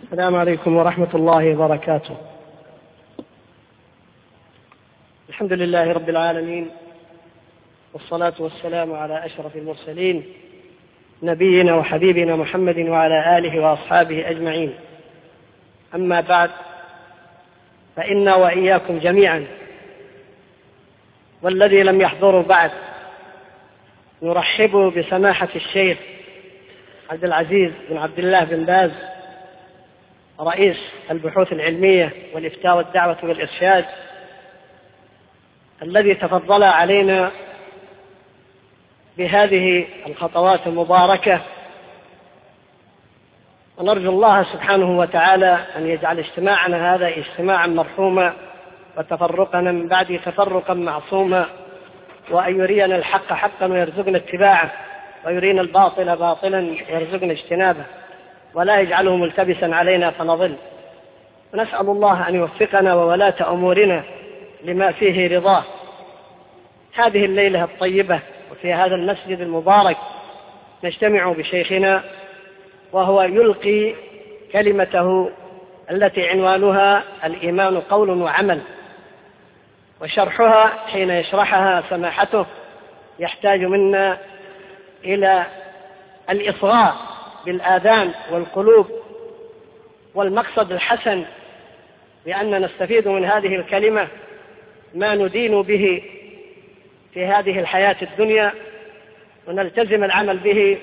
السلام عليكم ورحمة الله وبركاته. الحمد لله رب العالمين، والصلاة والسلام على أشرف المرسلين نبينا وحبيبنا محمد وعلى آله وأصحابه أجمعين. أما بعد، فإنا وإياكم جميعا والذي لم يحضروا بعد نرحب بسماحة الشيخ عبد العزيز بن عبد الله بن باز، رئيس البحوث العلمية والإفتاء والدعوة والإرشاد، الذي تفضل علينا بهذه الخطوات المباركة، ونرجو الله سبحانه وتعالى أن يجعل اجتماعنا هذا اجتماعا مرحوما، وتفرقنا من بعده تفرقا معصوما، وأن يرينا الحق حقا ويرزقنا اتباعه، ويرينا الباطل باطلا ويرزقنا اجتنابه، ولا يجعله ملتبسا علينا فنضل. ونسأل الله أن يوفقنا وولاة أمورنا لما فيه رضاه. هذه الليلة الطيبة وفي هذا المسجد المبارك نجتمع بشيخنا وهو يلقي كلمته التي عنوانها الإيمان قول وعمل، وشرحها حين يشرحها سماحته يحتاج منا إلى الإصغاء بالآذان والقلوب والمقصد الحسن، لأن نستفيد من هذه الكلمة ما ندين به في هذه الحياة الدنيا ونلتزم العمل به.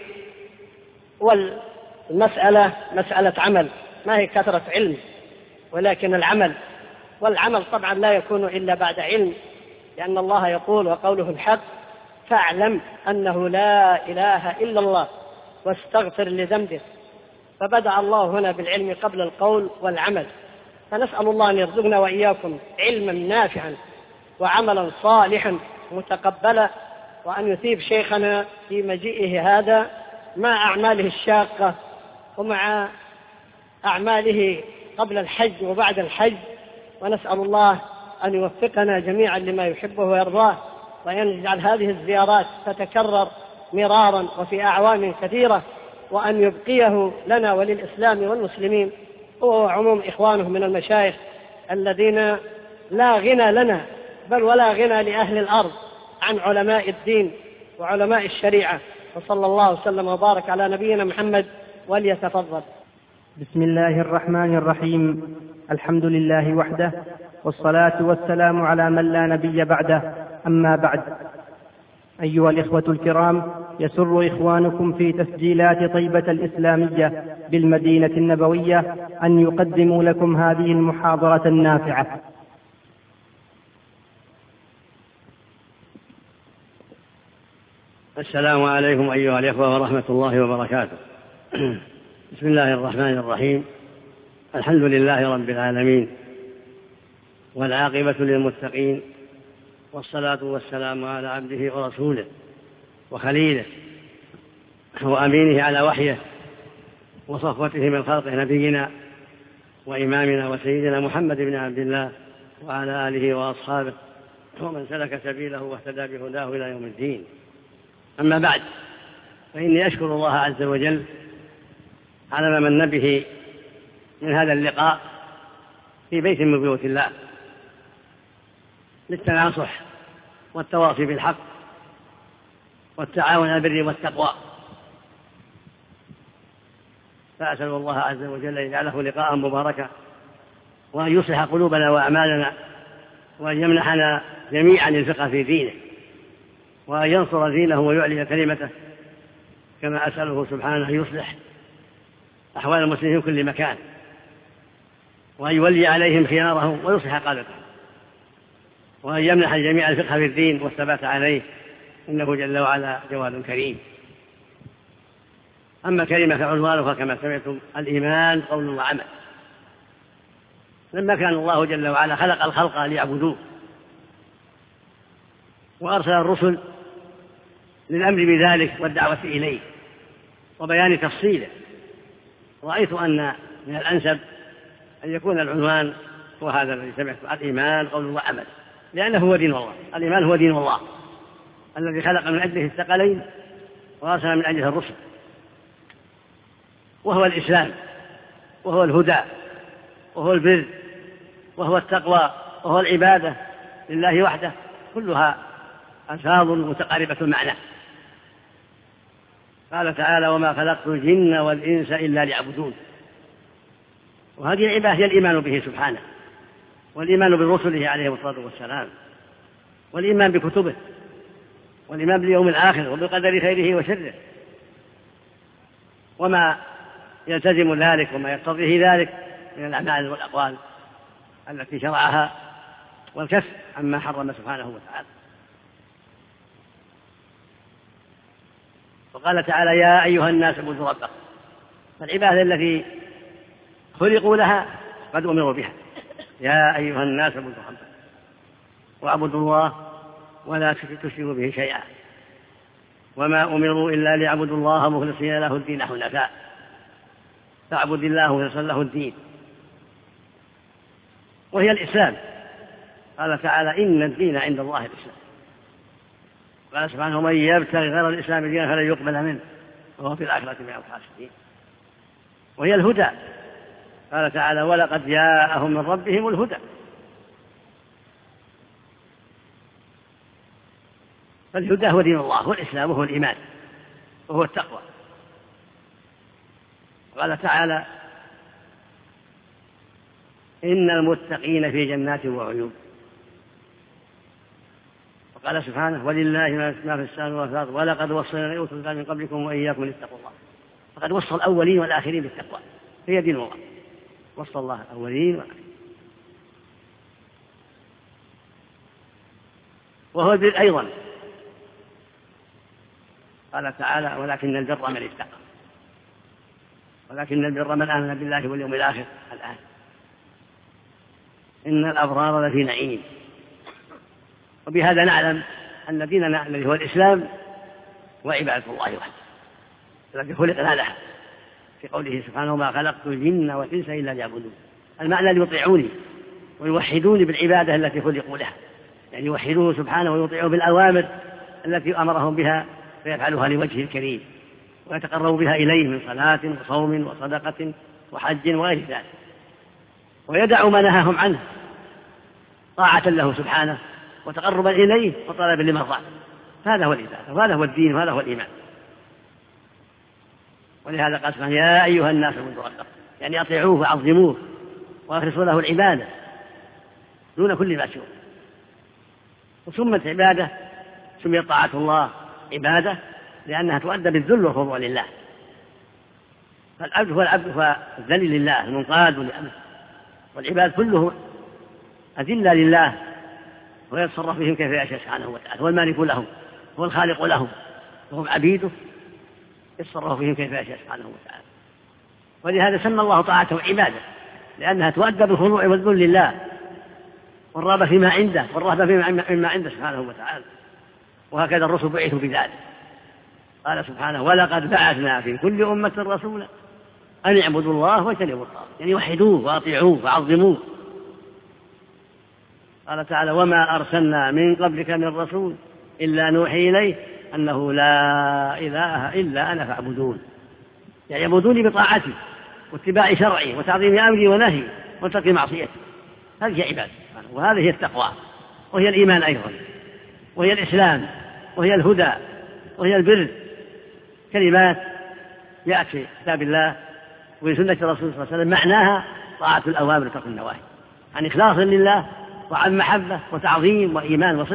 والمسألة مسألة عمل، ما هي كثرة علم، ولكن العمل. والعمل طبعا لا يكون إلا بعد علم، لأن الله يقول وقوله الحق: فاعلم أنه لا إله إلا الله واستغفر لذنبك. فبدأ الله هنا بالعلم قبل القول والعمل. فنسأل الله أن يرزقنا وإياكم علما نافعا وعملا صالحا متقبلا، وأن يثيب شيخنا في مجيئه هذا مع أعماله الشاقة ومع أعماله قبل الحج وبعد الحج. ونسأل الله أن يوفقنا جميعا لما يحبه ويرضاه، وأن يجعل هذه الزيارات تتكرر مرارا وفي أعوام كثيرة، وأن يبقيه لنا وللإسلام والمسلمين هو وعموم إخوانه من المشايخ الذين لا غنى لنا بل ولا غنى لأهل الأرض عن علماء الدين وعلماء الشريعة. وصلى الله وسلم وبارك على نبينا محمد، وليتفضل. بسم الله الرحمن الرحيم. الحمد لله وحده، والصلاة والسلام على من لا نبي بعده. أما بعد، أيها الإخوة الكرام، يسر إخوانكم في تسجيلات طيبة الإسلامية بالمدينة النبوية أن يقدموا لكم هذه المحاضرة النافعة. السلام عليكم أيها الإخوة ورحمة الله وبركاته. بسم الله الرحمن الرحيم. الحمد لله رب العالمين، والعاقبة للمتقين، والصلاة والسلام على عبده ورسوله وخليله وأمينه على وحيه وصفوته من خلقه، نبينا وإمامنا وسيدنا محمد بن عبد الله وعلى آله وأصحابه ومن سلك سبيله واهتدى بهداه إلى يوم الدين. أما بعد، فإني أشكر الله عز وجل على ما من به من هذا اللقاء في بيت من بيوت الله للتناصح والتواصي بالحق والتعاون على البر والتقوى. فأسأل الله عز وجل أن يجعله لقاء مباركا، وأن يصلح قلوبنا وأعمالنا، وأن يمنحنا جميعا الفقه في دينه، وأن ينصر دينه ويعلي كلمته، كما أسأله سبحانه أن يصلح أحوال المسلمين في كل مكان، وأن يولي عليهم خيارهم ويصلح قادتهم، وأن يمنح الجميع الفقه في الدين والثبات عليه، إنه جل وعلا جواد كريم. أما كلمة عنوانها كما سمعتم: الإيمان قول وعمل. لما كان الله جل وعلا خلق الخلق ليعبدوه، وأرسل الرسل للأمر بذلك والدعوة إليه وبيان تفصيله، رأيت أن من الأنسب أن يكون العنوان هو هذا الذي سمعته: الإيمان قول وعمل، لأنه هو دين الله. الإيمان هو دين الله الذي خلق من أجله الثقلين وأرسل من أجله الرسل، وهو الإسلام. وهو الهدى وهو البر وهو التقوى وهو العبادة لله وحده، كلها ألفاظ متقاربة المعنى. قال تعالى: وما خلقت الجن والإنس إلا ليعبدون. وهذه العبادة هي الإيمان به سبحانه، والإيمان برسله عليه الصلاة والسلام، والإيمان بكتبه، والإيمان باليوم الآخر وبقدر خيره وشره، وما يلتزم ذلك وما يقتضيه ذلك من الأعمال والأقوال التي شرعها، والكف عما حرم سبحانه وتعالى. وقال تعالى: يا أيها الناس اعبدوا ربكم. فالعبادة التي خلقوا لها قد أمروا بها. يا أيها الناس اعبدوا ربكم واعبدوا الله ولا تشركوا به شيئا وما أمروا إلا ليعبدوا الله مخلصين له الدين حنفاء. فاعبد الله مخلصا له الدين، وهي الإسلام. قال تعالى: إن الدين عند الله الإسلام. قال سبحانه: من يبتغي غير الإسلام دينا فلن يقبل منه وهو في الآخرة من الخاسرين. وهي الهدى. قال تعالى: ولقد جاءهم من ربهم الهدى. فالهدى هو دين الله، والإسلام هو الإيمان وهو التقوى. قال تعالى: إن المتقين في جنات وعيون. وقال سبحانه: ولله ما في السماوات والأرض ولقد وصينا الذين أوتوا الكتاب من قبلكم وإياكم لاتقوا الله. فقد وصى الأولين والآخرين بالتقوى، هي دين الله. وصى الله الأولين والآخرين. وهو البر أيضا. قال تعالى: ولكن البر من اتقى. ولكن البر من آمن بالله واليوم الآخر. الآن إن الأبرار لفي نعيم. وبهذا نعلم أن ديننا الذي هو الإسلام وعبادة الله وحده التي خلقنا لها، في قوله سبحانه: ما خلقت الجن والإنس إلا ليعبدون. المعنى ليطيعوني ويوحدوني بالعبادة التي خلقوا لها، يعني يوحدوه سبحانه ويطيعوه بالأوامر التي أمرهم بها فيفعلها لوجهه الكريم، ويتقربوا بها إليه من صلاة وصوم وصدقة وحج وغير ذلك، ويدعوا ما نهاهم عنه طاعة له سبحانه وتقربا إليه وطلبا لمرضاته. هذا هو العبادة، وهذا هو الدين، وهذا هو الإيمان. ولهذا قال سبحانه: يا أيها الناس اعبدوا ربكم، يعني أطيعوه وعظموه وأخلصوا له العبادة دون كل ما سواه. وسمت عبادة، سميت طاعة الله عبادة لأنها تؤدى بالذل والخضوع لله. فالعبد هو العبد، هو الذليل لله المنقاد لأمره، والعباد كله أذلة لله ويتصرف بهم كيف يشاء سبحانه وتعالى. هو المالك لهم، هو الخالق لهم، وهم عبيده يتصرف بهم كيف يشاء سبحانه وتعالى. ولهذا سمى الله طاعته عبادة، لأنها تؤدى بالخضوع والذل لله، والرغبة فيما عنده، والرهبة فيما عنده سبحانه وتعالى. وهكذا الرسل بعثوا بذلك. قال سبحانه: ولقد بعثنا في كل أمة رسولا أن اعبدوا الله واجتنبوا الطاغوت، يعني وحدوه وأطيعوه وعظموه. قال تعالى: وما أرسلنا من قبلك من رسول إلا نوحي إليه أنه لا إله إلا أنا فاعبدون، يعني يعبدوني بطاعتي واتباع شرعي وتعظيم أمري ونهي وترك معصيتي. هذه عبادة، وهذه هي التقوى، وهي الإيمان أيضا، وهي الإسلام، وهي الهدى، وهي البر. كلمات جاءت في كتاب الله وفي سنة الرسول صلى الله عليه وسلم معناها طاعة الأوامر وترك النواهي، عن إخلاص لله وعن محبة وتعظيم وإيمان وصدق.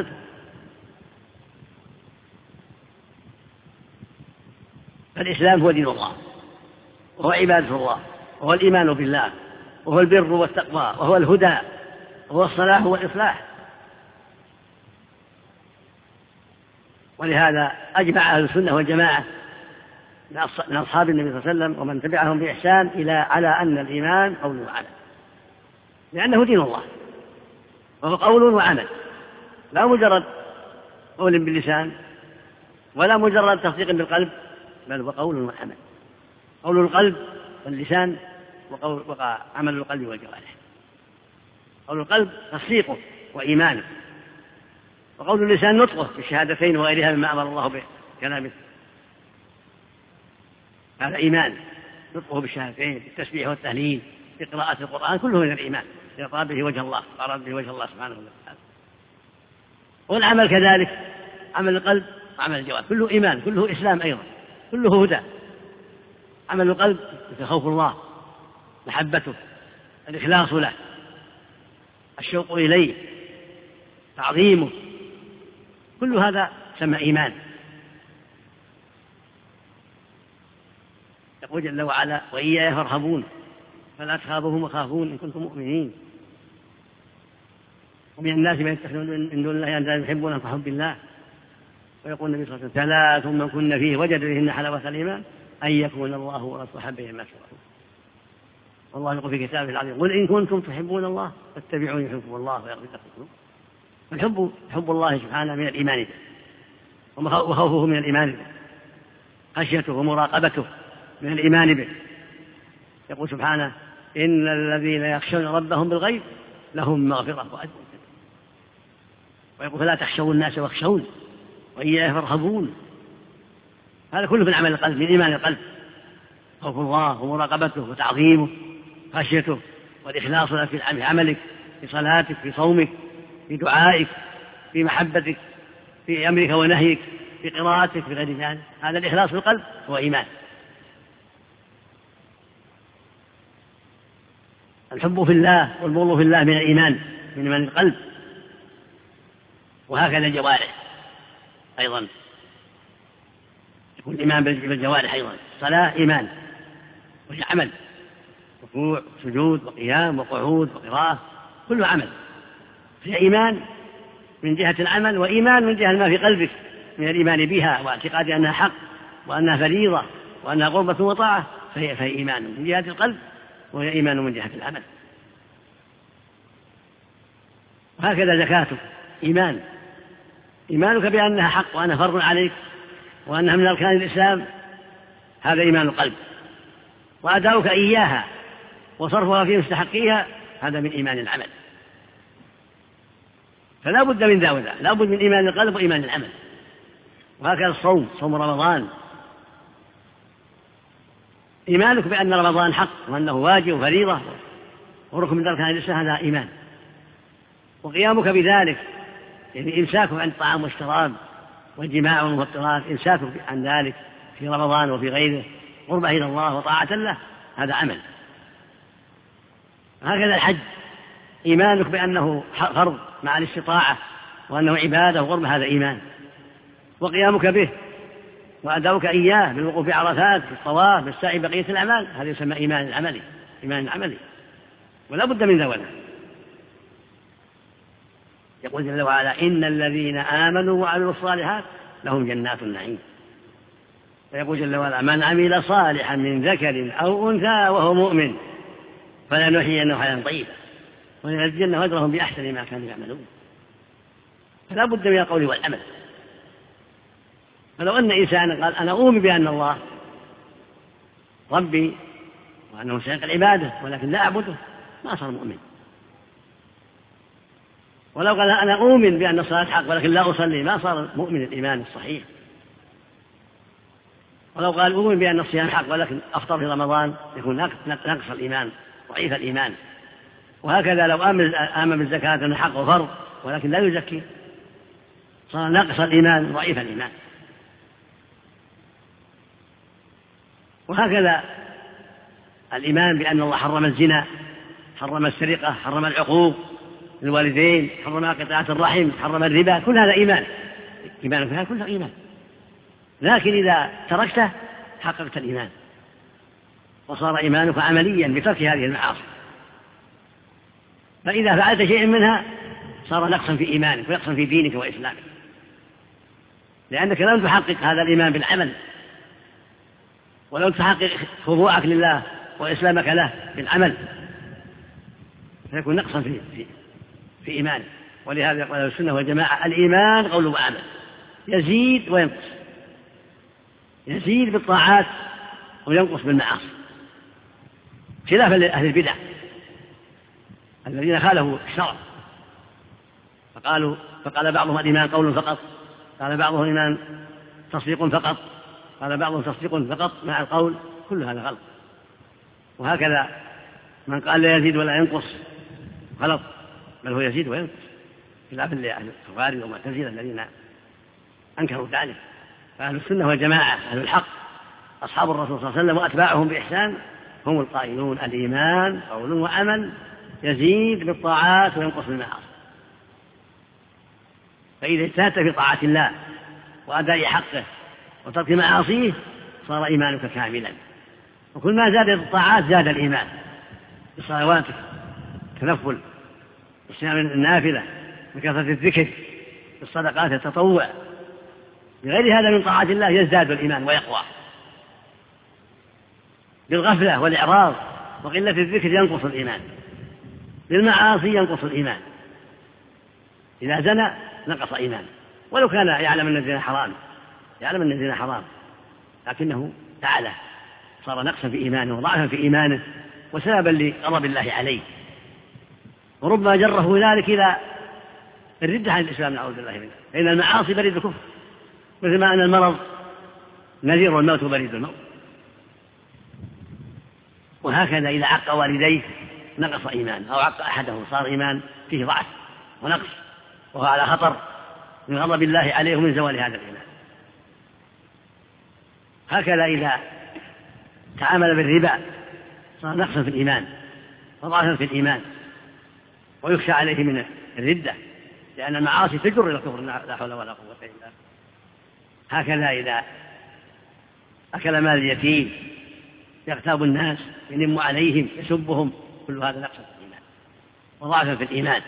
فالإسلام هو دين الله، وهو عبادة الله، وهو الإيمان بالله، وهو البر والتقوى، وهو الهدى، وهو الصلاح والإصلاح. ولهذا أجمع أهل السنة والجماعة من أصحاب النبي صلى الله عليه وسلم ومن تبعهم بإحسان على أن الإيمان قول وعمل، لأنه دين الله، وهو قول وعمل، لا مجرد قول باللسان ولا مجرد تصديق بالقلب، بل هو قول وعمل. قول القلب واللسان وعمل القلب والجوارح. قول القلب تصديقه وإيمانه، وقول اللسان نطقه بالشهادتين وغيرها مما أمر الله بكلامه، هذا إيمان. نطقه بالشهادتين، بالتسبيح والتهليل، بقراءة القرآن، كله من الإيمان إذا طلب به وجه الله، أراد به وجه الله سبحانه وتعالى. والعمل كذلك، عمل القلب وعمل الجوارح كله إيمان، كله إسلام أيضا، كله هدى. عمل القلب مثل خوف الله، محبته، الإخلاص له، الشوق إليه، تعظيمه، كل هذا سمى إيمان. يقول جل وعلا: وإياي فارهبون فلا تخافوهم وخافون إن كنتم مؤمنين. ومن الناس من يتخذون من دون الله أندادا يحبونهم كحب الله. ويقول النبي صلى الله عليه وسلم: ثلاث من كن فيه وجد بهن حلاوة الإيمان أن يكون الله ورسوله أحب إليه مما سواه. والله يقول في كتابه العظيم: قل إن كنتم تحبون الله فاتبعوني يحبكم الله ويغفر لكم ذنوبكم. حب الله سبحانه من الإيمان به، وخوفه من الإيمان به، خشيته ومراقبته من الإيمان به. يقول سبحانه: إن الذين يخشون ربهم بالغيب لهم مغفرة وأجر كبير. ويقول: فلا تخشوا الناس واخشون وإياي فارهبون. هذا كله من عمل القلب، من إيمان القلب، خوف الله ومراقبته وتعظيمه، خشيته، والإخلاص في عملك، في صلاتك، في صومك، في دعائك، في محبتك، في أمرك ونهيك، في قراءتك، في غير ذلك. هذا الإخلاص في القلب هو إيمان. الحب في الله والبغض في الله من الإيمان، من إيمان القلب. وهكذا الجوارح أيضا، يكون الإيمان بالجوارح أيضا. الصلاة إيمان وهي عمل، ركوع سجود وقيام وقعود وقراءة، كله عمل. في إيمان من جهة العمل، وإيمان من جهة ما في قلبك من الإيمان بها واعتقاد أنها حق وأنها فريضة وأنها قربة وطاعة، فهي إيمان من جهة القلب وهي إيمان من جهة العمل. وهكذا زكاتك إيمان، إيمانك بأنها حق وأنها فرض عليك وأنها من أركان الإسلام، هذا إيمان القلب. وأداؤك إياها وصرفها في مستحقيها، هذا من إيمان العمل. فلا بد من ذا وذا، لا بد من إيمان القلب وإيمان العمل. وهكذا الصوم، صوم رمضان، إيمانك بأن رمضان حق وأنه واجب وفريضة وركن من أركان الإسلام، هذا إيمان. وقيامك بذلك، يعني إمساكك عن الطعام والشراب والجماع والمفطرات، إمساكك عن ذلك في رمضان وفي غيره، قربة إلى الله وطاعة له، هذا عمل. هكذا الحج، إيمانك بأنه فرض مع الاستطاعة وأنه عبادة وقربة، هذا إيمان. وقيامك به وأداؤك إياه بالوقوف في عرفات، في الطواف، بالسعي، بقية الأعمال، هذا يسمى إيمان العملي، إيمان العملي. ولا بد من ذلك. يقول جل وعلا: إن الذين آمنوا وعملوا الصالحات لهم جنات النعيم. ويقول جل وعلا: من عمل صالحا من ذكر أو أنثى وهو مؤمن فلنحيينه حياة طيبة ولنجزينهم أجرهم بأحسن ما كانوا يعملون. فلا بد من القول والعمل. فلو أن إنسانا قال: أنا أؤمن بأن الله ربي وأنه سيق العبادة ولكن لا أعبده، ما صار مؤمن. ولو قال: أنا أؤمن بأن الصلاة حق ولكن لا أصلي، ما صار مؤمن الإيمان الصحيح. ولو قال: أؤمن بأن الصيام حق ولكن أفطر في رمضان، يكون نقص الإيمان، ضعيف الإيمان. وهكذا لو آمن بالزكاة أنه حق وفرض ولكن لا يزكي، صار نقص الإيمان، ضعيف الإيمان. وهكذا الإيمان بأن الله حرم الزنا، حرم السرقة، حرم العقوق الوالدين، حرم قطاعة الرحم، حرم الربا، كل هذا إيمان. إيمان فيها كلها إيمان، لكن إذا تركته حققت الإيمان وصار إيمانك عمليا بترك هذه المعاصي. فإذا فعلت شيء منها صار نقصا في إيمانك ونقصا في دينك وإسلامك، لأنك لم تحقق هذا الإيمان بالعمل، ولم تحقق خضوعك لله وإسلامك له بالعمل، فيكون نقصا في إيمانك. ولهذا قال السنة والجماعة: الإيمان قول وعمل، يزيد وينقص، يزيد بالطاعات وينقص بالمعاصي، خلافا لأهل البدع الذين خالفوا الشرع فقال بعضهم: الإيمان قول فقط، قال بعضهم: الإيمان تصديق فقط، قال بعضهم: تصديق فقط مع القول. كل هذا غلط. وهكذا من قال لا يزيد ولا ينقص غلط، بل هو يزيد وينقص، خلافا لأهل الخوارج والمعتزلة الذين أنكروا ذلك. فأهل السنة والجماعة أهل الحق أصحاب الرسول صلى الله عليه وسلم وأتباعهم بإحسان هم القائلون الإيمان قول وعمل يزيد بالطاعات وينقص بالمعاصي. فإذا اجتهدت في طاعة الله وأداء حقه وترك معاصيه صار إيمانك كاملا، وكل ما زادت الطاعات زاد الإيمان بصلواتك، تنفل، الصيام النافلة، بكثرة الذكر، بالصدقات التطوع، بغير هذا من طاعة الله يزداد الإيمان ويقوى. بالغفلة والإعراض وقلة الذكر ينقص الإيمان، بالمعاصي ينقص الإيمان، إذا زنى نقص إيمان ولو كان يعلم أن الزنا حرام، يعلم أن الزنا حرام لكنه فعله، صار نقصا في إيمانه وضعفا في إيمانه وسببا لغضب الله عليه، وربما جره ذلك إلى الردة عن الإسلام نعوذ بالله منه، لأن المعاصي بريد الكفر، مثل ما أن المرض نذير والموت بريد الموت. وهكذا إذا عق والديه نقص إيمان، أو عق أحدهم صار إيمان فيه ضعف ونقص، وهو على خطر من غضب الله عليه ومن زوال هذا الإيمان. هكذا إذا تعامل بالربا صار نقصا في الإيمان وضعفا في الإيمان، ويخشى عليه من الردة، لأن المعاصي تجر إلى الكفر لا حول ولا قوة إلا بالله. هكذا إذا أكل مال اليتيم يغتاب الناس ينم عليهم يسبهم، كل هذا نقص في الإيمان وضعفا في الإيمان.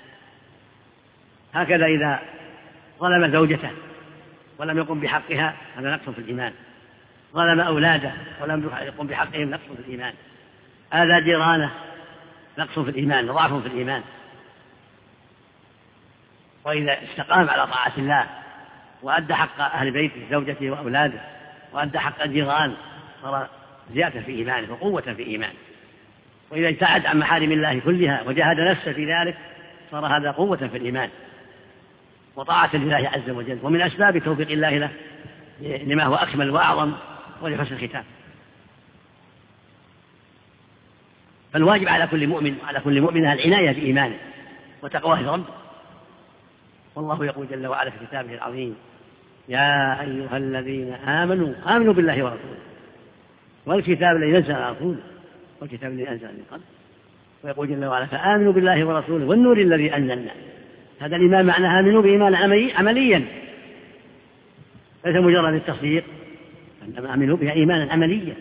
هكذا إذا ظلم زوجته ولم يقم بحقها هذا نقص في الإيمان، ظلم أولاده ولم يقم بحقهم نقص في الإيمان، آذى جيرانه نقص في الإيمان وضعف في الإيمان. وإذا استقام على طاعة الله وأدى حق أهل بيته زوجته وأولاده وأدى حق الجيران صار زيادة في إيمانه وقوة في إيمانه. وإذا ابتعد عن محارم الله كلها وجاهد نفسه في ذلك صار هذا قوة في الإيمان وطاعة لله عز وجل، ومن أسباب توفيق الله له لما هو أكمل وأعظم ولحسن الختام. فالواجب على كل مؤمن وعلى كل مؤمنة العناية بإيمانه وتقواه ربه. والله يقول جل وعلا في كتابه العظيم: يا أيها الذين آمنوا بالله ورسوله والكتاب الذي نزل على رسوله والكتاب الذي أنزل من قبل. ويقول جل وعلا: فآمنوا بالله ورسوله والنور الذي أنزلنا. هذا الإيمان معناها آمنوا بإيمان عمليا، ليس مجرد التصديق، إنما آمنوا بها إيمانا عمليا.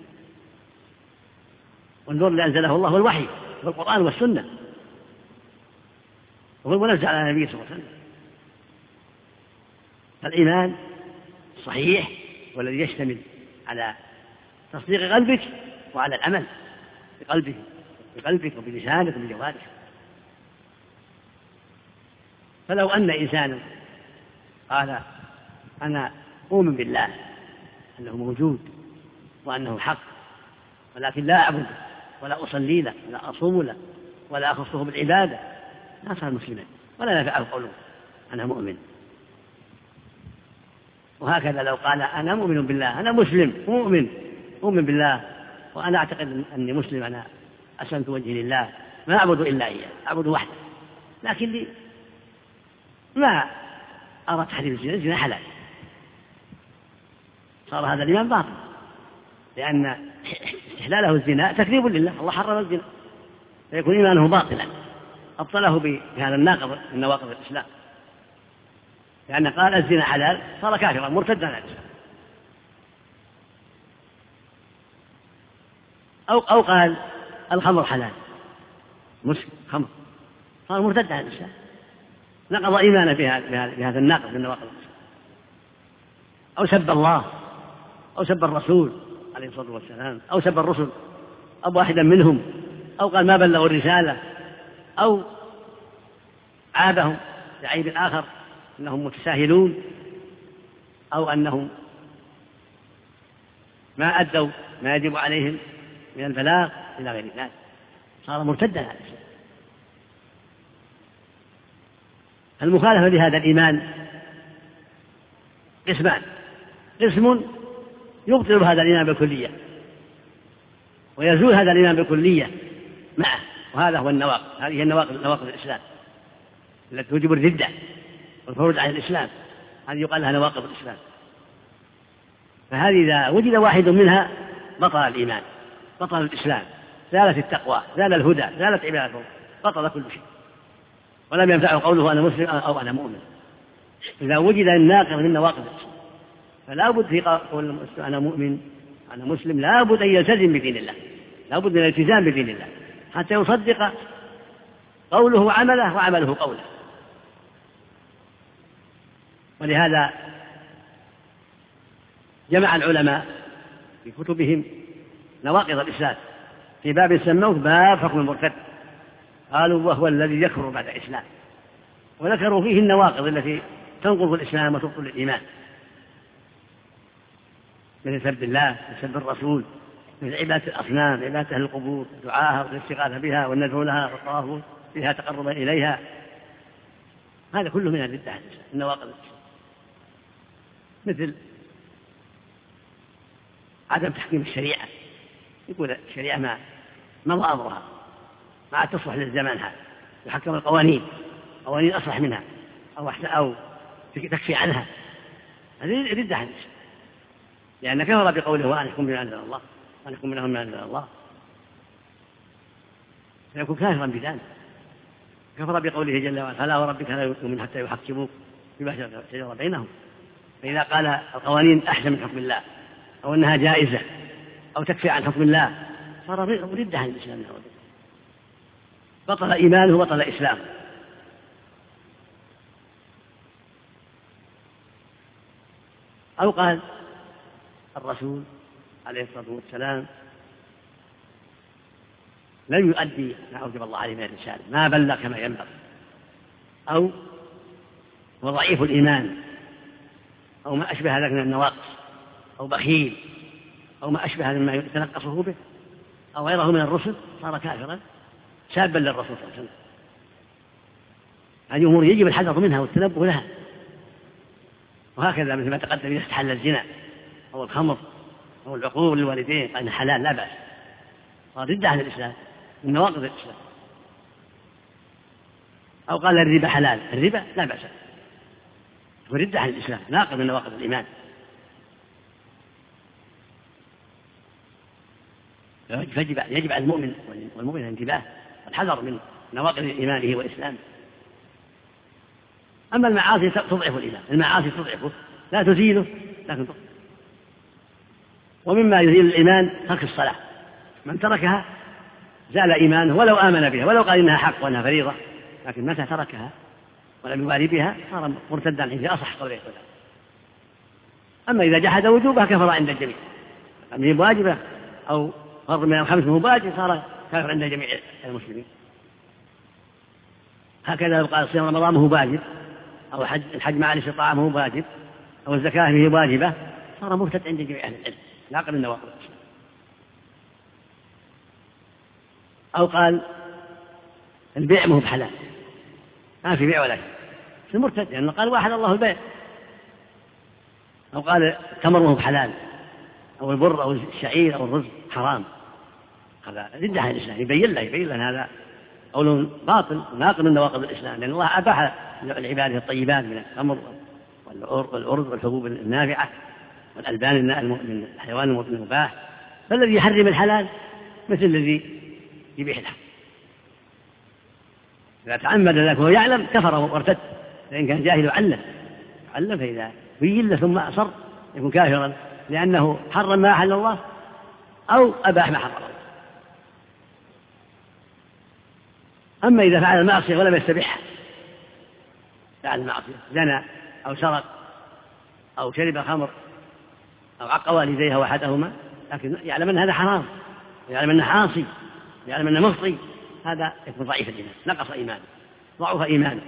والنور الذي أنزله الله هو الوحي والقرآن والسنة، وهو المنزل على النبي صلى الله عليه وسلم. فالإيمان صحيح والذي يشتمل على تصديق قلبك وعلى العمل بقلبك وبلسانك وبجوارحك. فلو أن إنسانا قال: أنا أؤمن بالله أنه موجود وأنه حق، ولكن لا أعبد ولا أصلي له ولا أصوم له ولا أخصه بالعبادة، لا صار مسلما ولا نفعه قوله أنا مؤمن. وهكذا لو قال: أنا مؤمن بالله، أنا مسلم مؤمن بالله، وأنا أعتقد أني مسلم، أنا أسلمت وجهي لله، ما أعبد إلا إياه، أعبد وحده، لكن لي ما أرى تحريم الزنا حلال، صار هذا الإيمان باطل، لأن استحلاله الزنا تكذيب لله، الله حرم الزنا، فيكون إيمانه باطلا، أبطله بهذا الناقض من نواقض الإسلام، لأن قال الزنا حلال صار كافرا مرتدا عن الإسلام. أو قال الخمر حلال، مسلم خمر، صار مرتدا عن الإسلام، نقض إيمانه بهذا الناقض من نواقض الإسلام. أو سب الله أو سب الرسول عليه الصلاة والسلام، أو سب الرسل أو واحدا منهم، أو قال ما بلغوا الرسالة، أو عابهم بعيب آخر أنهم متساهلون، أو أنهم ما أدوا ما يجب عليهم من البلاغ إلى غير ذلك، صار مرتدا على الإسلام. المخالفة لهذا الإيمان قسمان: قسم يبطل هذا الإيمان بالكلية ويزول هذا الإيمان بالكلية معه. وهذا هو النواقض، هذه هي نواقض الإسلام التي توجب الردة والخروج عن الإسلام، هذه يقال لها نواقض الإسلام. فهذه إذا وجد واحد منها بطل الإيمان، بطل الإسلام، زالت التقوى، زال الهدى، زالت عبادته، بطل كل شيء، ولم ينفعه قوله أنا مسلم أو أنا مؤمن. إذا وجد الناقض من نواقض الإسلام فلا بد في قول أنا مؤمن أنا مسلم لا بد أن يلتزم بدين الله، لا بد من الالتزام بدين الله حتى يصدق قوله وعمله وعمله قوله. ولهذا جمع العلماء في كتبهم نواقض الإسلام في باب سموه باب حكم المرتد، قالوا وهو الذي يكفر بعد الإسلام، وذكروا فيه النواقض التي تنقض الإسلام وتبطل الإيمان، مثل سب الله وسب الرسول، مثل عبادة الأصنام، عبادة أهل القبور، دعاها والاستغاثة بها والندعو لها والطواف بها تقربا إليها، هذا كله من الردة النواقض الإسلام. مثل عدم تحكيم الشريعة، يقول الشريعة ما مضى أمرها ما عاد تصلح للزمان هذا، يحكم القوانين قوانين أصلح منها أو تكفي عنها، هذه ردة عن الإسلام، لأن كفر بقوله وأن يحكم بما أنزل الله وأن يحكم منهم ما أنزل الله، فيكون كافرا بذلك. كفر بقوله جل وعلا فلا وربك لا يؤمنون حتى يحكموك فيما شجر بينهم، فإذا قال القوانين أحسن من حكم الله أو أنها جائزة أو تكفي عن حكم الله صار ردة عن الإسلام، بطل إيمانه وبطل إسلامه. أو قال الرسول عليه الصلاة والسلام لم يؤدي ما أوجب الله عليه من الرسالة، ما بلغ كما ينبغي، أو هو ضعيف الإيمان، أو ما أشبه ذلك من النواقص، أو بخيل، أو ما أشبه مما يتنقصه به، أو غيره من الرسل، صار كافرا سابا للرسول صلى الله عليه وسلم. هذه أمور يجب الحذر منها والتنبه لها. وهكذا مثل ما تقدم إذا استحل الزنا أو الخمر أو العقوق للوالدين قال حلال لا بأس، صار ردة عن الإسلام من نواقض الإسلام. أو قال الربا حلال، الربا لا بأس، وردة عن الإسلام ناقض من نواقض الإيمان. يجب على المؤمن والمؤمن الانتباه والحذر من نواقض إيمانه وإسلامه. أما المعاصي تضعف الإيمان، المعاصي تضعفه لا تزيله لكن تضعف. ومما يزيل الإيمان ترك الصلاة، من تركها زال إيمانه ولو آمن بها ولو قال إنها حق وأنها فريضة، لكن متى تركها ولم يبالي بها صار مرتدا عند أصح قوله. أما إذا جحد وجوبها كفر عند الجميع، هي واجبة أو فرض من الخمس من واجب صار كافر عند جميع المسلمين. هكذا لو قال صيام رمضان هو واجب، أو الحج مع الاستطاعة هو واجب، أو الزكاة هي واجبة، صار مرتد عند جميع أهل العلم ناقض من نواقض الإسلام. أو قال البيع مو بحلال، ما في بيع ولا شيء، في مرتد لأنه قال واحد الله البيع. أو قال التمر مو بحلال، أو البر أو الشعير أو الرز حرام، هذا ردة عن الإسلام. يبين له هذا قول باطل ناقض من نواقض الإسلام، لأن الله أباح العبادة الطيبات من التمر والأرز والحبوب النافعة والألبان من الحيوان المباح، فالذي يحرم الحلال مثل الذي يبيح الحق. إذا تعمد ذلك وهو يعلم كفر وارتد، فإن كان جاهل علم فإذا بين له ثم أصر يكون كافرا، لأنه حرم ما أحل الله أو أباح ما حرم الله. أما إذا فعل المعصية ولم يستبحها، فعل المعصية زنى أو سرق أو شرب خمر أو عق والديه وأحدهما، لكن يعلم أن هذا حرام، يعلم أنه عاصي، يعلم أنه مخطئ، هذا يكون ضعيف الإيمان، نقص إيمانه، ضعف إيمانه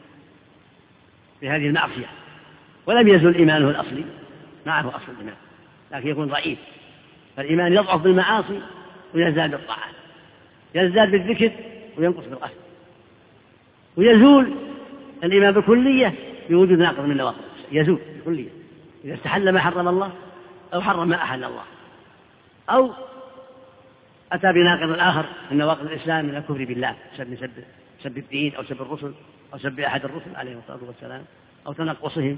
بهذه المعصية، ولم يزل إيمانه الأصلي معه أصل الإيمان، لكن يكون ضعيف. فالإيمان يضعف بالمعاصي ويزداد بالطاعات، يزداد بالذكر وينقص بالقصد، ويزول الإيمان بكلية بوجود ناقض من نواقض، يزول بكلية إذا استحل ما حرم الله أو حرم ما أحل الله، أو أتى بناقض آخر من نواقض الإسلام من الكفر بالله، سب الدين أو سب الرسل أو سب أحد الرسل عليه الصلاة والسلام أو تنقصهم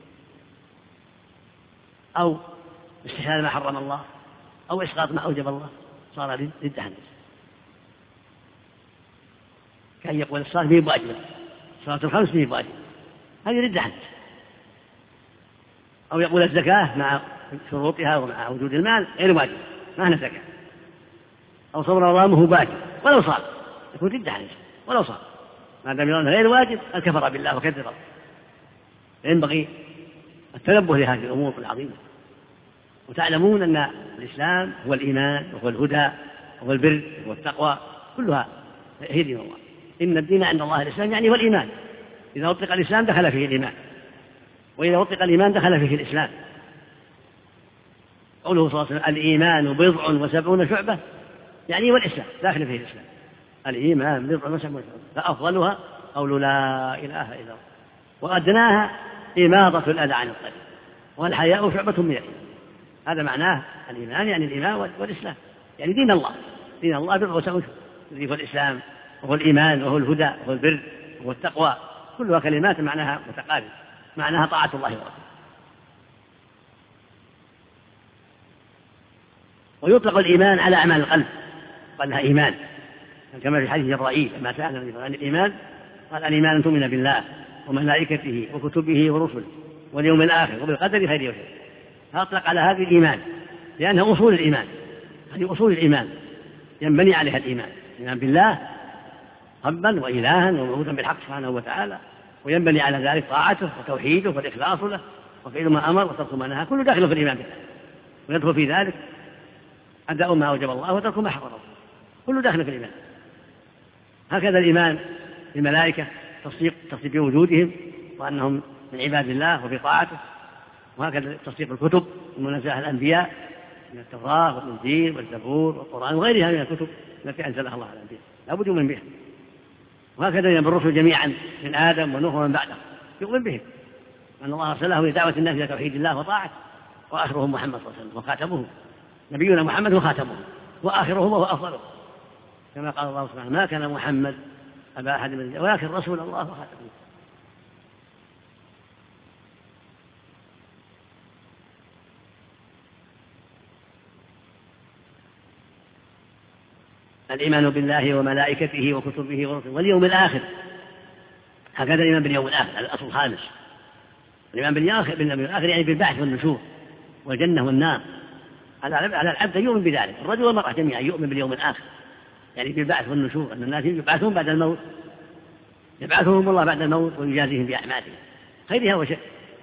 أو استحلال ما حرم الله أو إسقاط ما أوجب الله، صار ردة عن الإسلام. كأن يقول الصلاة مي بواجبة، صلاة الخمس مي بواجبة، هذه ردة عن الإسلام. أو يقول الزكاة مع شروطها ومع وجود المال غير واجب، ما هنا زكاة. أو صوم رمضان هو واجب ولو صام، يكون ردة عن الإسلام ولو صام، ما دام يرون غير واجب الكفر بالله وكذب. ينبغي التنبه لهذه الأمور العظيمة. وتعلمون أن الإسلام هو الإيمان وهو الهدى وهو البر وهو التقوى، كلها هي دين الله. إن الدين عند الله الإسلام، يعني هو الإيمان. إذا أطلق الإسلام دخل فيه الإيمان، وإذا أطلق الإيمان دخل فيه الإسلام. قوله صلى الله عليه وسلم الإيمان 70 شعبة، يعني هو الإسلام داخل فيه الإسلام. الإيمان 70 شعبة، فأفضلها قول لا إله إلا الله، وأدناها إماطة الأذى عن الطريق، والحياء شعبة من الإيمان. هذا معناه الإيمان، يعني الإيمان والإسلام، يعني دين الله. دين الله 70 شعبة، هو الإسلام وهو الإيمان وهو الهدى وهو البر وهو التقوى، كلها كلمات معناها متقارب، معناها طاعة الله ورسوله. ويطلق الإيمان على أعمال القلب، قال لها إيمان، كما في حديث جبرائيل لما سأل عن الإيمان قال الإيمان أن تؤمن بالله وملائكته وكتبه ورسله واليوم الآخر وبالقدر خيره وشره. فأطلق على هذه الإيمان لأنها أصول الإيمان، هذه أصول الإيمان ينبني عليها الإيمان، الإيمان بالله ربا وإلها ومعبودا بالحق سبحانه وتعالى، وينبني على ذلك طاعته وتوحيده والإخلاص له وفعل ما أمر وترك ما نهى، كله داخل في الإيمان بالله. ويدخل في ذلك أداء ما أوجب الله وترك ما حرم الله، كله داخل في الإيمان. هكذا الإيمان بالملائكة، تصديق بوجودهم وأنهم من عباد الله وفي طاعته. وهكذا تصديق الكتب المنزلة الأنبياء من التوراة والإنجيل والزبور والقرآن وغيرها من الكتب التي أنزلها الله على الأنبياء، لا بد من بها. وهكذا يؤمن بالرسل جميعا من آدم ونوح ومن بعده، يؤمن بهم أن الله أرسله لدعوة الناس إلى توحيد الله وطاعته، وآخرهم محمد صلى الله عليه وسلم وخاتمهم، نبينا محمد وخاتمهم وآخرهم وهو أفضلهم، كما قال الله سبحانه ما كان محمد أبا أحد من الرجال ولكن رسول الله وخاتمه. الإيمان بالله وملائكته وكتبه ورسله واليوم الآخر، هكذا الإيمان باليوم الآخر الأصل الخامس. الإيمان باليوم الآخر يعني بالبعث والنشور والجنة والنار، على العبد يؤمن بذلك، الرجل والمرأة جميعا يؤمن باليوم الآخر، يعني بالبعث والنشور، أن الناس يبعثون بعد الموت، يبعثهم الله بعد الموت ويجازيهم بأعمالهم خيرها وشر.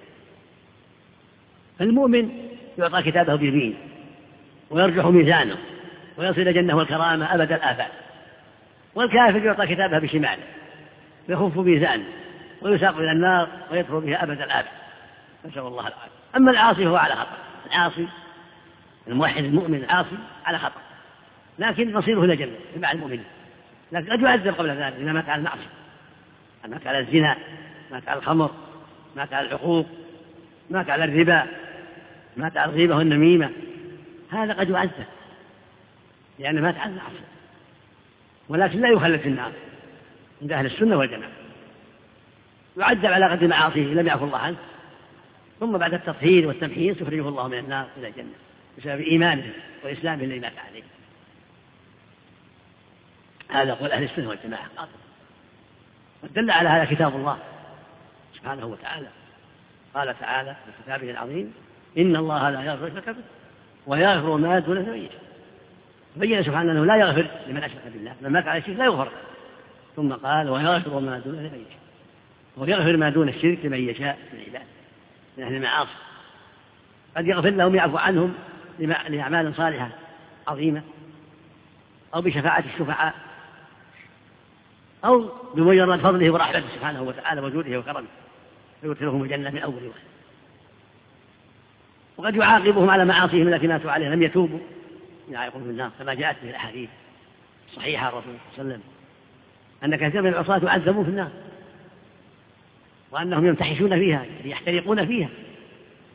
فالمؤمن يعطى كتابه بيمينه ويرجح ميزانه ويصل إلى الجنة والكرامة أبد الآباد، والكافر يعطى كتابه بشماله ويخف ميزانه ويساق إلى النار ويدخل بها أبد الآباد، نسأل الله العافية. أما العاصي هو على خطأ، العاصي الموحد المؤمن العاصي على خطأ، لكن مصيره إلى الجنة مع المؤمنين، لكن قد يعذب قبل ذلك إذا مات على المعصية، مات على الزنا، مات على الخمر، مات على العقوق، مات على الربا، مات على الغيبة والنميمة، هذا قد يعذب لأنه مات على المعصية، ولكن لا يخلد في النار عند أهل السنة والجماعة، يعذب على قدر معاصيه لم يعفو الله عنه، ثم بعد التطهير والتمحيص يخرجه الله من النار إلى الجنة بسبب إيمانه وإسلامه الذي مات عليه. هذا قول أهل السنة والجماعة قاطع، ودل على هذا كتاب الله سبحانه وتعالى. قال تعالى في كتابه العظيم إن الله لا يغفر الشرك به ويغفر ما دون ذلك. بين سبحانه أنه لا يغفر لمن أشرك بالله، من مات على الشرك لا يغفر، ثم قال ويغفر ما دون ذلك، ويغفر ما دون الشرك لمن يشاء من عباده من أهل المعاصي، قد يغفر لهم يعفو عنهم لأعمال صالحة عظيمة أو بشفاعة الشفعاء أو بمجرد فضله ورحمته سبحانه وتعالى وجوده وكرمه فيدخلهم الجنة من أول وهله. وقد يعاقبهم على معاصيهم التي ماتوا عليها لم يتوبوا يعاقبهم في النار، كما جاءت به الأحاديث الصحيحة عن الرسول صلى الله عليه وسلم أن كثير من العصاة يعذبون في النار وأنهم يمتحشون فيها يحترقون فيها،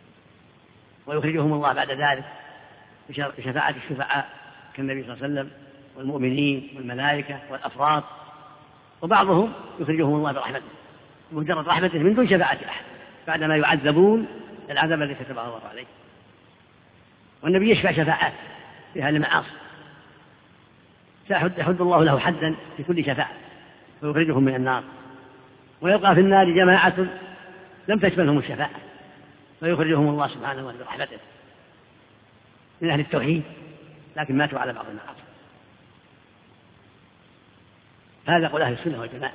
ويخرجهم الله بعد ذلك بشفاعة الشفعاء كالنبي صلى الله عليه وسلم والمؤمنين والملائكة والأفراد، وبعضهم يخرجهم الله برحمته بمجرد رحمته من دون شفاعة أحد بعدما يعذبون العذاب الذي كتبه الله عليه. والنبي يشفع شفاعات في هذه المعاصي، يحد الله له حدا في كل شفاعة ويخرجهم من النار، ويبقى في النار جماعة لم تشملهم الشفاعة فيخرجهم الله سبحانه وتعالى برحمته من أهل التوحيد لكن ماتوا على بعض المعاصي. هذا قول أهل السنة والجماعة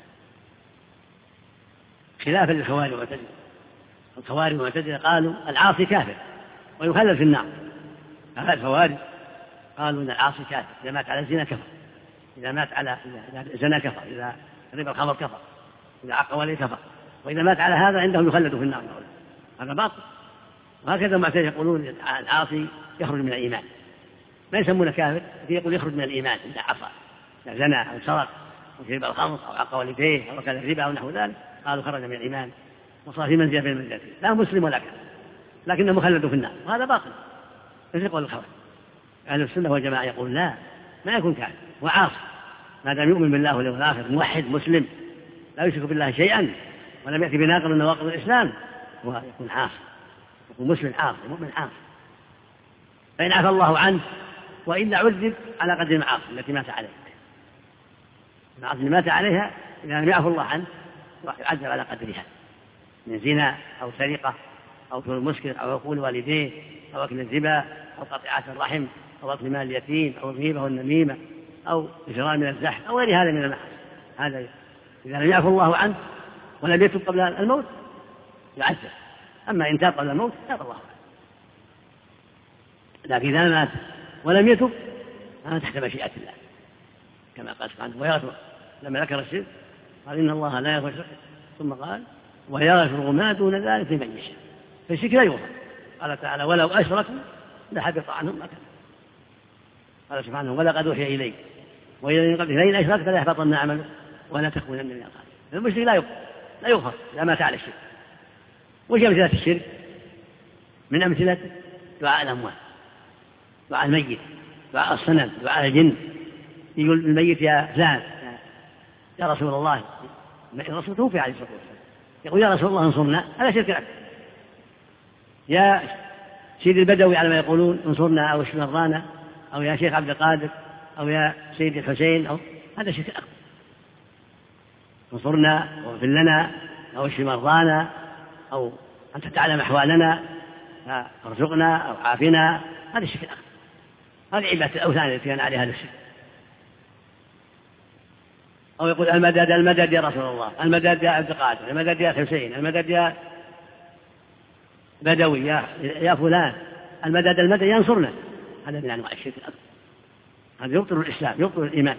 خلافا للخوارج والمعتزلة. الخوارج والمعتزلة قالوا العاصي كافر ويخلد في النار. هذا الخوارج قالوا ان العاصي كافر، اذا مات على الزنا كفر، اذا مات على زنا كفر، اذا شرب الخمر كفر، اذا عق ولي كفر، واذا مات على هذا عندهم يخلد في النار. هذا باطل. وهكذا المعتزلة يقولون العاصي يخرج من الايمان، ما يسمونه كافر، يقول يخرج من الايمان اذا عصى، اذا زنى او سرق او شرب الخمر او عق والديه او اكل الربا او نحو ذلك، قالوا خرج من الايمان وصار في منزله بين المنزلتين، لا مسلم ولا كافر لكنه مخلد في النار، وهذا باطل. مثل قول الخوارج. أهل السنة والجماعة يقول لا، ما يكون كافر وعاصي ما دام يؤمن بالله واليوم الآخر، موحد مسلم لا يشرك بالله شيئا ولم يأتي بناقض من نواقض الإسلام، هو يكون عاصي، يكون مسلم عاصي، مؤمن عاصي، فإن عفى الله عنه وإلا عذب على قدر المعاصي التي مات عليها. المعاصي اللي مات عليها إذا لم يعفو الله عنه يعذب على قدرها من زنا أو سرقة أو طول المسكر أو عقول والديه أو أكل الربا أو قطيعة الرحم أو أكل مال اليتيم أو الغيبة والنميمة أو إجرام من الزحف أو غير هذا من المعاصي. هذا إذا لم يعفو الله عنه ولم يتب قبل الموت يعذب، أما إن تاب قبل الموت تاب الله عنه. لكن إذا مات ولم يتب هذا تحت مشيئة الله كما قال سبحانه ويغفر. لما ذكر الشرك قال إن الله لا يغفر الشرك، ثم قال ويغفر ما دون ذلك لمن يشاء، فالشرك لا يغفر. قال تعالى ولو أشركوا لحبط عنهم ما كانوا. قال سبحانه ولقد أوحي إليك وإلى من قبلك لئن أشركت ليحبطن عملك ولا تكونن من الخاسرين. المشرك لا يغفر إذا مات على الشرك. وش أمثلة الشرك؟ من أمثلة دعاء الأموات، دعاء الميت، دعاء الصنم، دعاء الجن. يقول الميت يا فلان يا رسول الله، الرسول توفي عليه الصلاة والسلام، يقول يا رسول الله انصرنا، هذا شرك أكبر. يا سيد البدوي على ما يقولون انصرنا أو اشف مرضانا، أو يا شيخ عبد القادر، أو يا سيد الحسين، أو هذا شرك أكبر. انصرنا واغفر لنا أو اشف مرضانا أو أنت تعلم أحوالنا فارزقنا أو عافنا، هذا شرك أكبر. هذه عبادة الأوثان التي كان عليها هذا الشرك. أو يقول المدد المدد يا رسول الله، المدد يا عبد القادر، المدد يا حسين، المدد يا بدوي يا فلان، المدد ينصرنا. هذا من أنواع الشرك الأكبر. هذا يبطل الإسلام، يبطل الإيمان.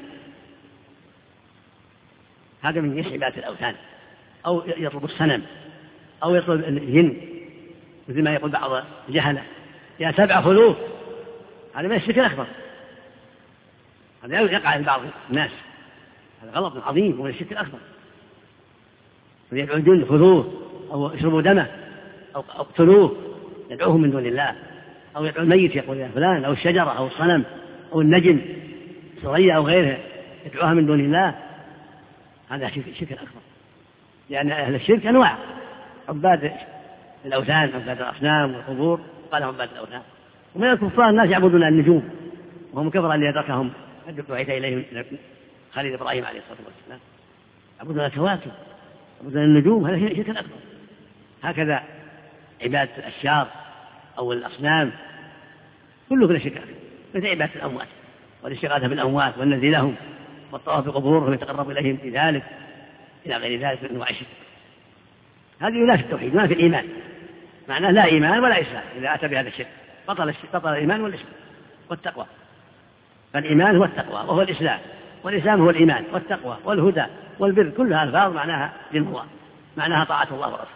هذا من عبادة الأوثان. أو يطلب الصنم أو يطلب الجن، مثل ما يقول بعض الجهلة يا 7 خلوف، هذا من الشرك الأكبر. هذا يقع لبعض الناس، هذا غلط عظيم ومن الشرك الأكبر. ويدعو الجن خذوه أو اشربوا دمه أو اقتلوه، يدعوه من دون الله. أو يدعو الميت يقول يا فلان، أو الشجرة أو الصنم أو النجم سرية أو غيرها يدعوها من دون الله. هذا شرك أكبر، لأن أهل الشرك أنواع: عباد الأوثان، عباد الأصنام والقبور، قال عباد الأوثان. ومن الكفار الناس يعبدون النجوم، وهم كفر اللي أدركهم دعيت إليهم خليل إبراهيم عليه الصلاة والسلام، يعبدون الكواكب، يعبدون النجوم، هذا شرك أكبر. هكذا عبادة الأشجار أو الأصنام كله من الشرك أكبر، مثل عبادة الأموات والاستغاثة بالأموات والنذر لهم والطواف بقبورهم ويتقرب إليهم في ذلك إلى غير ذلك من أنواع الشرك. هذه لا في التوحيد، ما في الإيمان، معناه لا إيمان ولا إسلام. إذا أتى بهذا الشرك بطل الإيمان والإسلام والتقوى. فالإيمان هو التقوى وهو الإسلام، والإسلام هو الإيمان والتقوى والهدى والبر، كلها ألفاظ معناها دين الله، معناها طاعة الله ورسوله.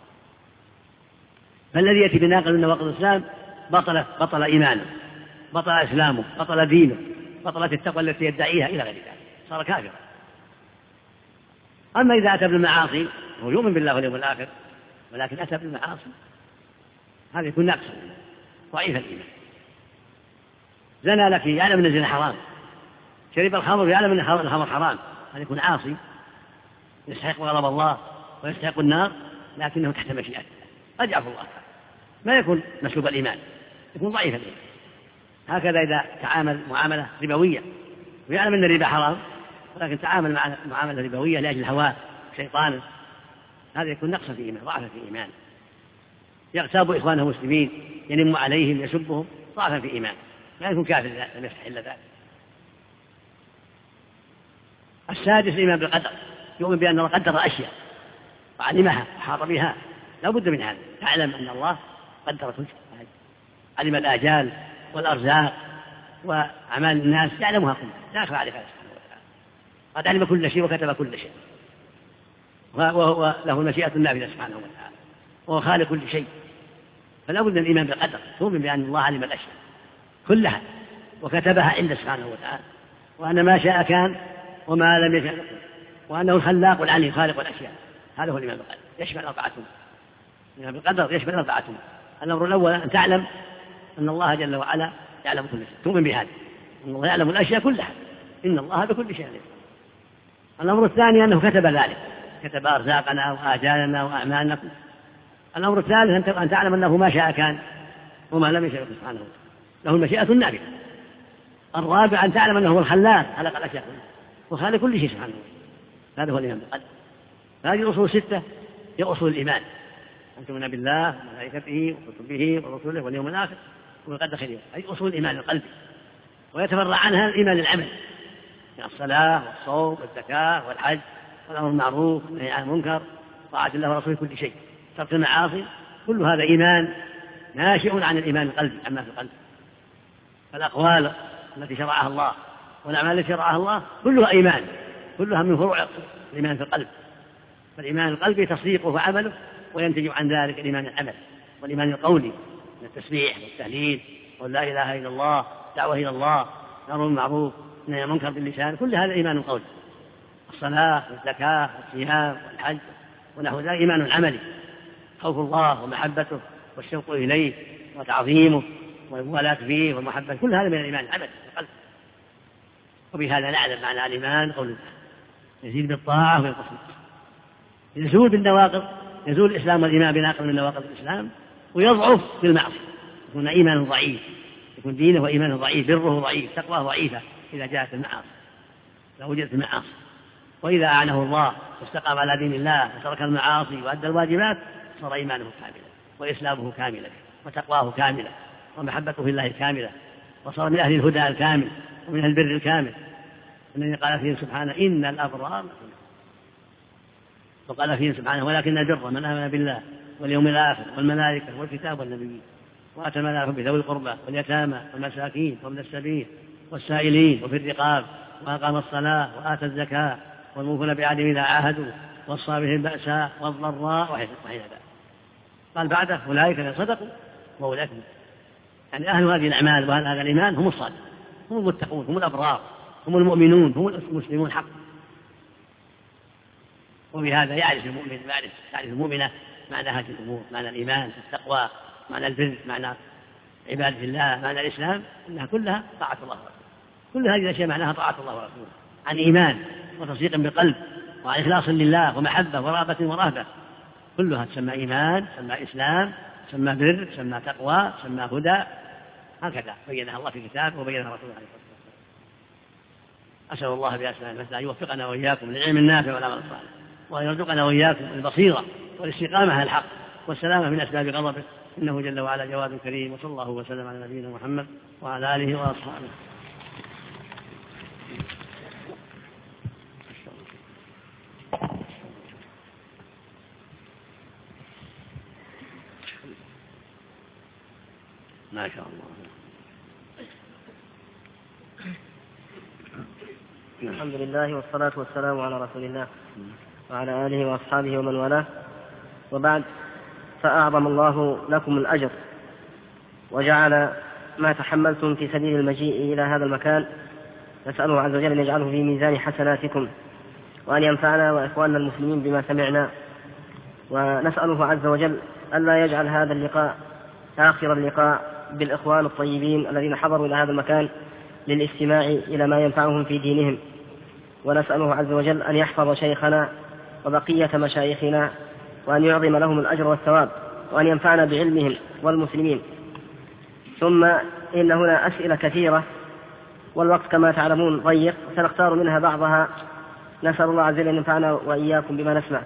فالذي يأتي بناقض من نواقض الإسلام بطل إيمانه، بطل إسلامه، بطل دينه، بطلت التقوى التي يدعيها إلى غير ذلك، صار كافرا. أما إذا أتى بالمعاصي هو يؤمن بالله واليوم الآخر ولكن أتى بالمعاصي، هذا يكون ناقصا، ضعيف الإيمان. زنى لك يعلم أن الزنا حرام شرب الخمر يعلم أن الخمر حرام، أن يكون عاصي يستحق غضب الله ويستحق النار، لكنه تحت مشيئته قد يعفو الله، ما يكون مسلوب الإيمان، يكون ضعيف الإيمان. هكذا إذا تعامل معاملة ربوية ويعلم أن الربا حرام ولكن تعامل مع معاملة ربوية لأجل هواه شيطانه، هذا يكون نقصا في إيمان، ضعفا في إيمان. يغتاب إخوانه المسلمين، ينم عليهم، يسبهم، ضعفا في إيمان، لا يكون كافر لم يفتح إلا ذلك. السادس الإيمان بالقدر، يؤمن بأن الله قدر أشياء وعلمها وحاط بها، لا بد من هذا، تعلم أن الله قدر كل شيء، علم الآجال والأرزاق وأعمال الناس يعلمها كلها، لا يخفى عليك سبحانه وتعالى، قد علم كل شيء وكتب كل شيء، وهو له المشيئة النافذة سبحانه وتعالى، وهو خالق كل شيء. فلا بد من الإيمان بالقدر، تؤمن بأن الله علم الأشياء كلها وكتبها عنده سبحانه وتعالى، وأن ما شاء كان وما لم يشاء، وأنه الخلاق العليم خالق الأشياء. هذا هو الإيمان بالقدر، يشمل أربعة. الإيمان بالقدر يشمل أربعة. الأمر الأول أن تعلم أن الله جل وعلا يعلم كل شيء، تؤمن بهذا، أن الله يعلم الأشياء كلها، إن الله بكل شيء عليم. الأمر الثاني أنه كتب ذلك، كتب أرزاقنا وآجالنا وأعمالنا. الأمر الثالث أن تعلم أنه ما شاء كان وما لم يشاء سبحانه وتعالى، له المشيئة النافذة. الرابع أن تعلم أنه هو الخلاق خلق الأشياء كلها وخالق كل شيء سبحانه وتعالى. هذا هو الإيمان بالقدر. هذه الأصول 6 هي أصول الإيمان، أن تؤمن بالله وملائكته وكتبه ورسله واليوم الآخر وبالقدر خيره، هذه أصول الإيمان القلبي، ويتفرع عنها الإيمان العملي، يعني الصلاة والصوم والزكاة والحج والأمر بالمعروف والنهي عن المنكر، طاعة الله ورسوله كل شيء، ترك المعاصي، كل هذا إيمان ناشئ عن الإيمان القلبي عما في القلب. فالأقوال التي شرعها الله والأعمال التي شرعها الله كلها إيمان، كلها من فروع الإيمان في القلب. فالإيمان القلبي تصديقه وعمله، وينتج عن ذلك الإيمان العمل والإيمان القولي من التسبيح والتهليل ولا إله إلا الله، دعوة إلى الله، أمر بالمعروف، نهي عن المنكر باللسان، كل هذا إيمان قولي. الصلاة والزكاة والصيام والحج ونحو ذلك إيمان عملي، خوف الله ومحبته والشوق إليه وتعظيمه والموالاة فيه والمحبة، كل هذا من الإيمان العملي في القلب. وبهذا نعلم معنى الإيمان قول الله يزيد بالطاعة وينقص يزول بالنواقض، يزول الإسلام والإيمان بناقض من نواقض الإسلام، ويضعف بالمعصية، يكون إيمانه ضعيف، يكون دينه وإيمانه ضعيف، بره ضعيف، تقواه ضعيفة إذا جاءت المعاصي، لو وجدت المعاصي. وإذا أعنه الله واستقام على دين الله وترك المعاصي وأدى الواجبات صار إيمانه كاملا وإسلامه كاملا وتقواه كاملا ومحبته في الله كاملة، وصار من أهل الهدى الكامل ومن أهل البر الكامل الذي قال فيه سبحانه إن الأبرار، وقال فيه سبحانه ولكن البر من آمن بالله واليوم الآخر والملائكة والكتاب والنبيين وآتى المال بذوي القربى واليتامى والمساكين وابن السبيل والسائلين وفي الرقاب وأقام الصلاة وآتى الزكاة والموفون بعهدهم إذا عاهدوا والصابرين البأساء والضراء وحين ذلك. قال بعده أولئك الذين صدقوا وأولئك يعني أهل هذه الأعمال وأهل هذا الإيمان هم الصادقون، هم المتقون، هم الأبرار، هم المؤمنون، هم المسلمون حقا. وبهذا يعرف المؤمن تعرف المؤمنة معنى هذه الأمور، معنى الإيمان، التقوى، معنى البر، معنى عبادة الله، معنى الإسلام، إنها كلها طاعة الله ورسوله. كل هذه الأشياء معناها طاعة الله ورسوله، عن إيمان وتصديق بالقلب وعن إخلاص لله ومحبة ورغبة ورهبة، كلها تسمى إيمان، تسمى إسلام، تسمى بر، تسمى تقوى، تسمى هدى. هكذا بينها الله في كتابه وبينها رسوله عليه الصلاة والسلام. أسأل الله بأسمائه الحسنى أن يوفقنا وإياكم للعلم النافع والعمل الصالح، وأن يرزقنا وإياكم البصيرة والاستقامة على الحق والسلامة من أسباب غضبه، إنه جل وعلا جواد كريم. وصلى الله وسلم على نبينا محمد وعلى آله وأصحابه. ما شاء الله. الحمد لله والصلاة والسلام على رسول الله وعلى آله وأصحابه ومن والاه، وبعد، فأعظم الله لكم الأجر وجعل ما تحملتم في سبيل المجيء إلى هذا المكان، نسأله عز وجل أن يجعله في ميزان حسناتكم وأن ينفعنا وإخواننا المسلمين بما سمعنا، ونسأله عز وجل ألا يجعل هذا اللقاء آخر اللقاء بالإخوان الطيبين الذين حضروا إلى هذا المكان للاستماع إلى ما ينفعهم في دينهم. ونسأله عز وجل أن يحفظ شيخنا وبقية مشايخنا، وأن يعظم لهم الأجر والثواب، وأن ينفعنا بعلمهم والمسلمين. ثم إن هنا أسئلة كثيرة، والوقت كما تعلمون ضيق، سنختار منها بعضها. نسأل الله عز وجل أن ينفعنا وإياكم بما نسمع.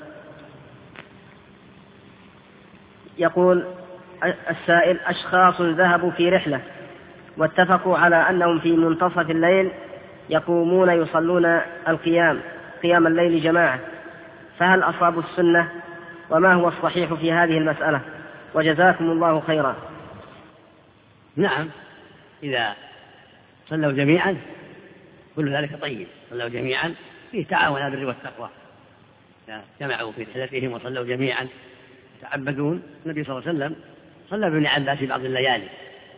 يقول السائل: أشخاص ذهبوا في رحلة واتفقوا على أنهم في منتصف الليل يقومون يصلون قيام الليل جماعة، فهل أصابوا السنة؟ وما هو الصحيح في هذه المسألة؟ وجزاكم الله خيرا. نعم، إذا صلوا جميعا كل ذلك طيب. صلوا جميعا فيه تعاون على البر والتقوى، جمعوا في رحلتهم وصلوا جميعا يتعبدون. النبي صلى الله عليه وسلم صلى بابن عباس في بعض الليالي،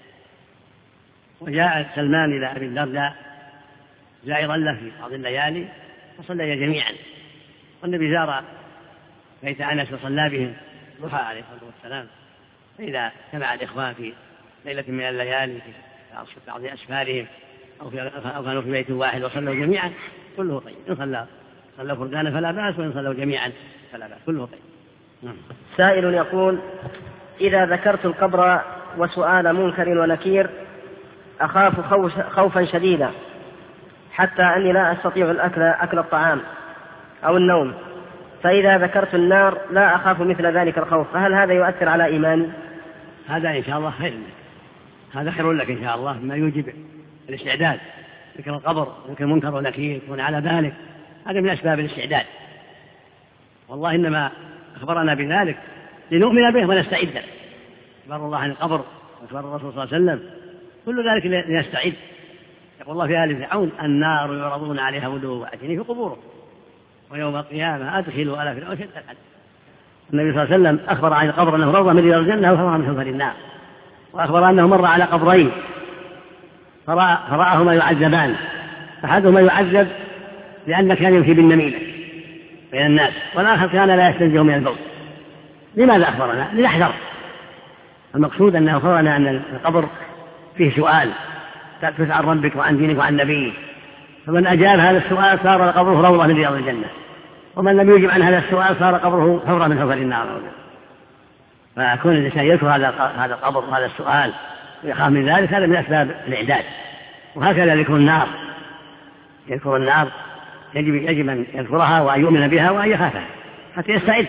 وجاء سلمان إلى أبي الدرداء زائرا له في بعض الليالي وصليا جميعا. والنبي زار بيت أنس وصلى بهم ضحى عليه الصلاة والسلام. فإذا جمع الإخوان في ليلة من الليالي في بعض أسفارهم أو كانوا في بيت واحد وصلوا جميعا كله طيب. إن صلوا فردانا فلا بأس، وإن صلوا جميعا فلا بأس، كله طيب. سائل يقول: إذا ذكرت القبر وسؤال منكر ونكير أخاف خوفا شديدا حتى أني لا أستطيع أكل الطعام أو النوم، فإذا ذكرت النار لا أخاف مثل ذلك الخوف، فهل هذا يؤثر على إيماني؟ هذا إن شاء الله خير لك، هذا خير لك إن شاء الله، ما يوجب الاستعداد. ذكر القبر ذكر منكر ونكير يكون على بالك، هذا من أسباب الاستعداد. والله إنما أخبرنا بذلك لنؤمن به ونستعد له. أخبر الله عن القبر وأخبر الرسول صلى الله عليه وسلم، كل ذلك لنستعد. يقول الله في آل فرعون: النار يعرضون عليها غدوا وعشيا في قبورهم ويوم القيامة أدخلوا آل فرعون شد العذاب. النبي صلى الله عليه وسلم أخبر عن القبر أنه روضة من رياض الجنة وحفرة من حفر النار، وأخبر أنه مر على قبرين فرآهما يعذبان، أحدهما يعذب لأن كان يمشي بالنميمة بين الناس، والآخر كان لا يستنزه من البول. لماذا أخبرنا؟ لنحذر. المقصود أنه أخبرنا أن القبر فيه سؤال تسأل عن ربك وعن دينك وعن نبيك، فمن أجاب هذا السؤال صار قبره روضة من رياض الجنة، ومن لم يجب عن هذا السؤال صار قبره حفرة من حفر النار. فكون الإنسان يذكر هذا القبر وهذا السؤال ويخاف من ذلك هذا من أسباب الإعداد. وهكذا ذكر النار يجب أن يذكرها وأن يؤمن بها وأن يخافها حتى يستعد،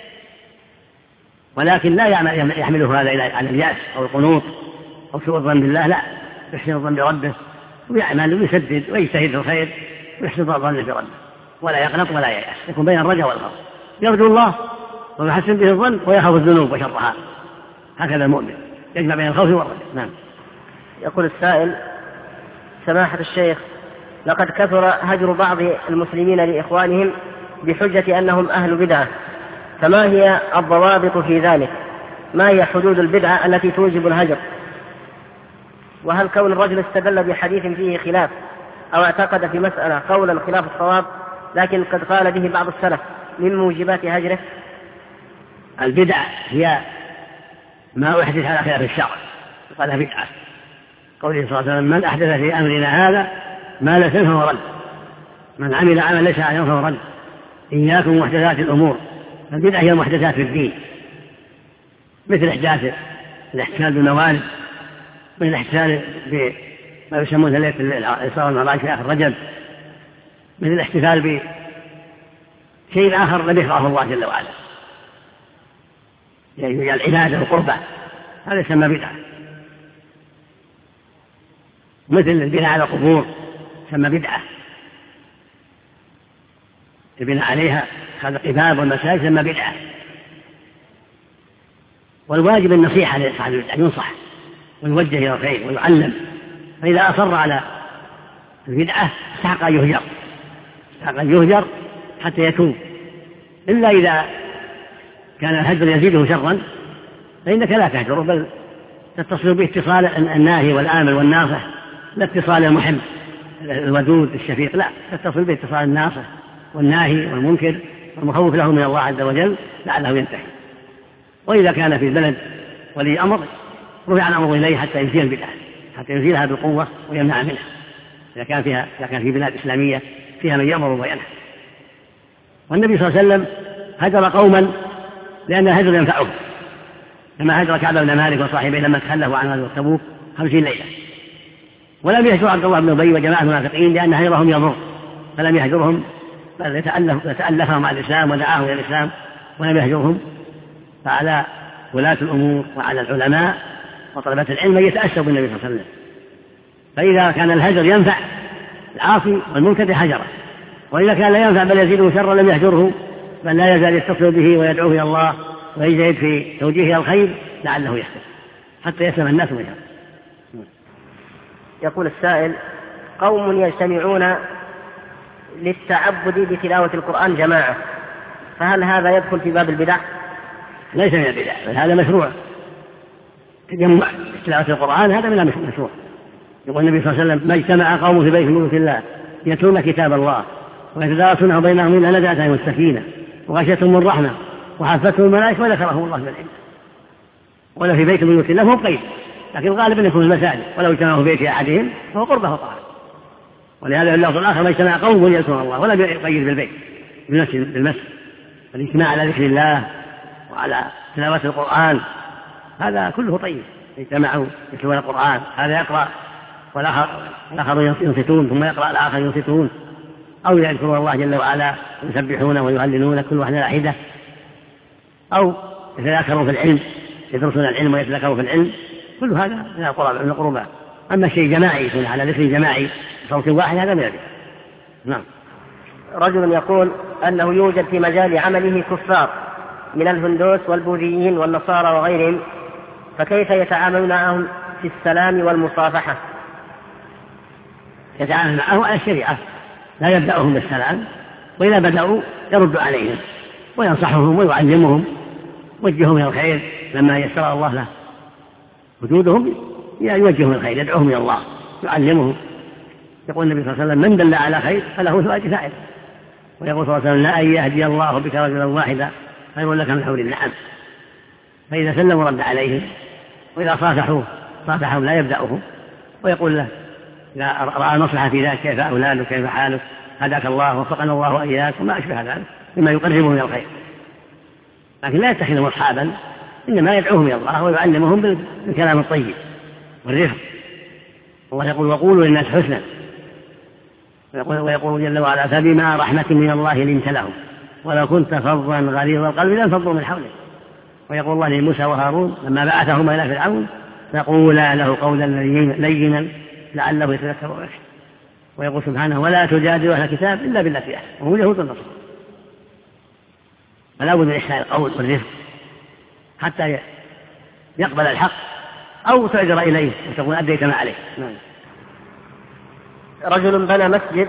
ولكن لا يحمله هذا على اليأس أو القنوط أو سوء الظن بالله، لا، يحسن الظن بربه ويعمل ويسدد ويجتهد في الخير ويحسن الظن بربه، ولا يقنط ولا ييأس، يكون بين الرجاء والخوف، يرجو الله ويحسن به الظن ويخاف الذنوب وشرها. هكذا المؤمن يجمع بين الخوف والرجاء. نعم. يقول السائل: سماحة الشيخ، لقد كثر هجر بعض المسلمين لإخوانهم بحجة أنهم أهل بدعة، فما هي الضوابط في ذلك؟ ما هي حدود البدعة التي توجب الهجر؟ وهل كون الرجل استدل بحديث فيه خلاف أو اعتقد في مسألة قولا خلاف الصواب لكن قد قال به بعض السلف من موجبات هجره؟ البدعة هي ما أحدث على خلاف الشرع، قال بدعة. قوله صلى الله عليه وسلم: من أحدث في أمرنا هذا ما ليس فهو رد، من عمل عمل ليس عليه فهو رد. إياكم محدثات الأمور، البدعة هي المحدثات في الدين، مثل إحداث الاحتفال بالموالد، من الاحتفال بما يسمونه ليلة الإسراء والمعراج في آخر رجب، من الاحتفال بشيء آخر لم يشرعه الله جل وعلا، يعني العبادة والقربة، هذا يسمى بدعة. مثل البناء على القبور يسمى بدعة، البناء عليها هذا قباب والمساجد يسمى بدعة. والواجب النصيحة لصاحب البدعة، ينصح ويوجه إلى الخير ويعلم، فإذا أصر على البدعة استحق أن يهجر حتى يتوب، إلا إذا كان الهجر يزيده شرا فإنك لا تهجره، بل تتصل باتصال الناهي والآمر والناصح، لا اتصال المحب الودود الشفيق، لا، تتصل باتصال الناصح والناهي والمنكر والمخوف له من الله عز وجل لعله ينتهي. وإذا كان في البلد ولي أمر رفع الأمر إليه حتى يزيل البدعة، حتى يزيلها بالقوة ويمنع منها. إذا كان في بلاد إسلامية فيها من يأمر وينهى. والنبي صلى الله عليه وسلم هجر قوما لأن الهجر ينفعهم، كما هجر كعب بن مالك وصاحبه لما تخلفوا عن غزوة تبوك 50 ليلة. ولم يهجر عبد الله بن أبي وجماعة المنافقين لأن هجرهم يضر، فلم يهجرهم بل يتألفهم على الإسلام ودعاهم إلى الإسلام ولم يهجرهم. فعلى ولاة الأمور وعلى العلماء وطلبة العلم أن يتأسوا بالنبي صلى الله عليه وسلم. فإذا كان الهجر ينفع العاصي والمبتدع هجره، وإذا كان لا ينفع بل يزيده شرا لم يهجره، بل لا يزال يتصل به ويدعوه إلى الله ويجتهد في توجيهه الخير لعله يحسن حتى يسلم الناس منه. يقول السائل: قوم يجتمعون للتعبد بتلاوة القرآن جماعة، فهل هذا يدخل في باب البدع؟ ليس من البدع، بل هذا مشروع. تجمع تلاوة القرآن هذا من المشروع. يقول النبي صلى الله عليه وسلم: ما اجتمع قوم في بيت من بيوت الله يتلون كتاب الله ويتدارسونه بينهم إلا نزلت عليهم السكينة وغشيتهم الرحمة وحفتهم الملائكة وذكرهم الله بالعلم. ولا في بيت من بيوت الله هو قيد، لكن غالبا يكون المساجد، ولو اجتمعوا في بيت أحدهم فهو قربه وطاعة. ولهذا اللفظ الآخر: ما اجتمع قوم يذكرون الله، ولم يقيد بالبيت بالمسجد. الاجتماع على ذكر الله وعلى تلاوة القرآن هذا كله طيب. اجتمعوا يتلون القرآن، هذا يقرأ والآخر ينصتون، ثم يقرأ الآخر ينصتون، أو يذكرون الله جل وعلا يسبحون ويهللون كل واحد على حدة، أو يتذاكروا في العلم يدرسون العلم ويتذاكروا في العلم، كل هذا من القربات. أما شيء جماعي يكون على ذكر جماعي صوت واحد هذا من البدع. نعم. رجل يقول أنه يوجد في مجال عمله كفار من الهندوس والبوذيين والنصارى وغيرهم، فكيف يتعاملون معهم في السلام والمصافحة؟ يتعامل معه على الشريعة، لا يبدأهم بالسلام، وإذا بدأوا يرد عليهم وينصحهم ويعلمهم ويوجههم إلى الخير لما يسر الله له وجودهم، يوجههم الخير، يدعوهم إلى الله، يعلمهم. يقول النبي صلى الله عليه وسلم: من دل على خير فله ثواب فاعل. ويقول صلى الله عليه وسلم: لا أن يهدي الله بك رجلا واحدا خير لك من حول النعم. فإذا سلموا رد عليهم، وإذا صافحوا لا يبدأهم، ويقول له إذا رأى المصلحة في ذلك: كيف أولادك، كيف حالك، هداك الله وفقنا الله وإياك، وما أشبه ذلك مما يقربهم إلى الخير. لكن لا يتخذهم أصحابا، إنما يدعوهم إلى الله ويعلمهم بالكلام الطيب والرفق. الله يقول: وقولوا للناس حسنا. ويقول جل وعلا: فبما رحمة من الله لنت لهم ولو كنت فظا غليظ القلب لانفضوا من حولك. ويقول الله لموسى وهارون لما بعثهما إلى فرعون: فقولا له قولا لينا لعله يتذكر ويخشى. ويقول سبحانه: ولا تجادلوا أهل الكتاب إلا بالتي أحسن وهم اليهود والنصارى. فلا بد من إحسان القول والرفق حتى يقبل الحق أو تعذر إليه وتكون أديت ما عليه. رجل بنى مسجد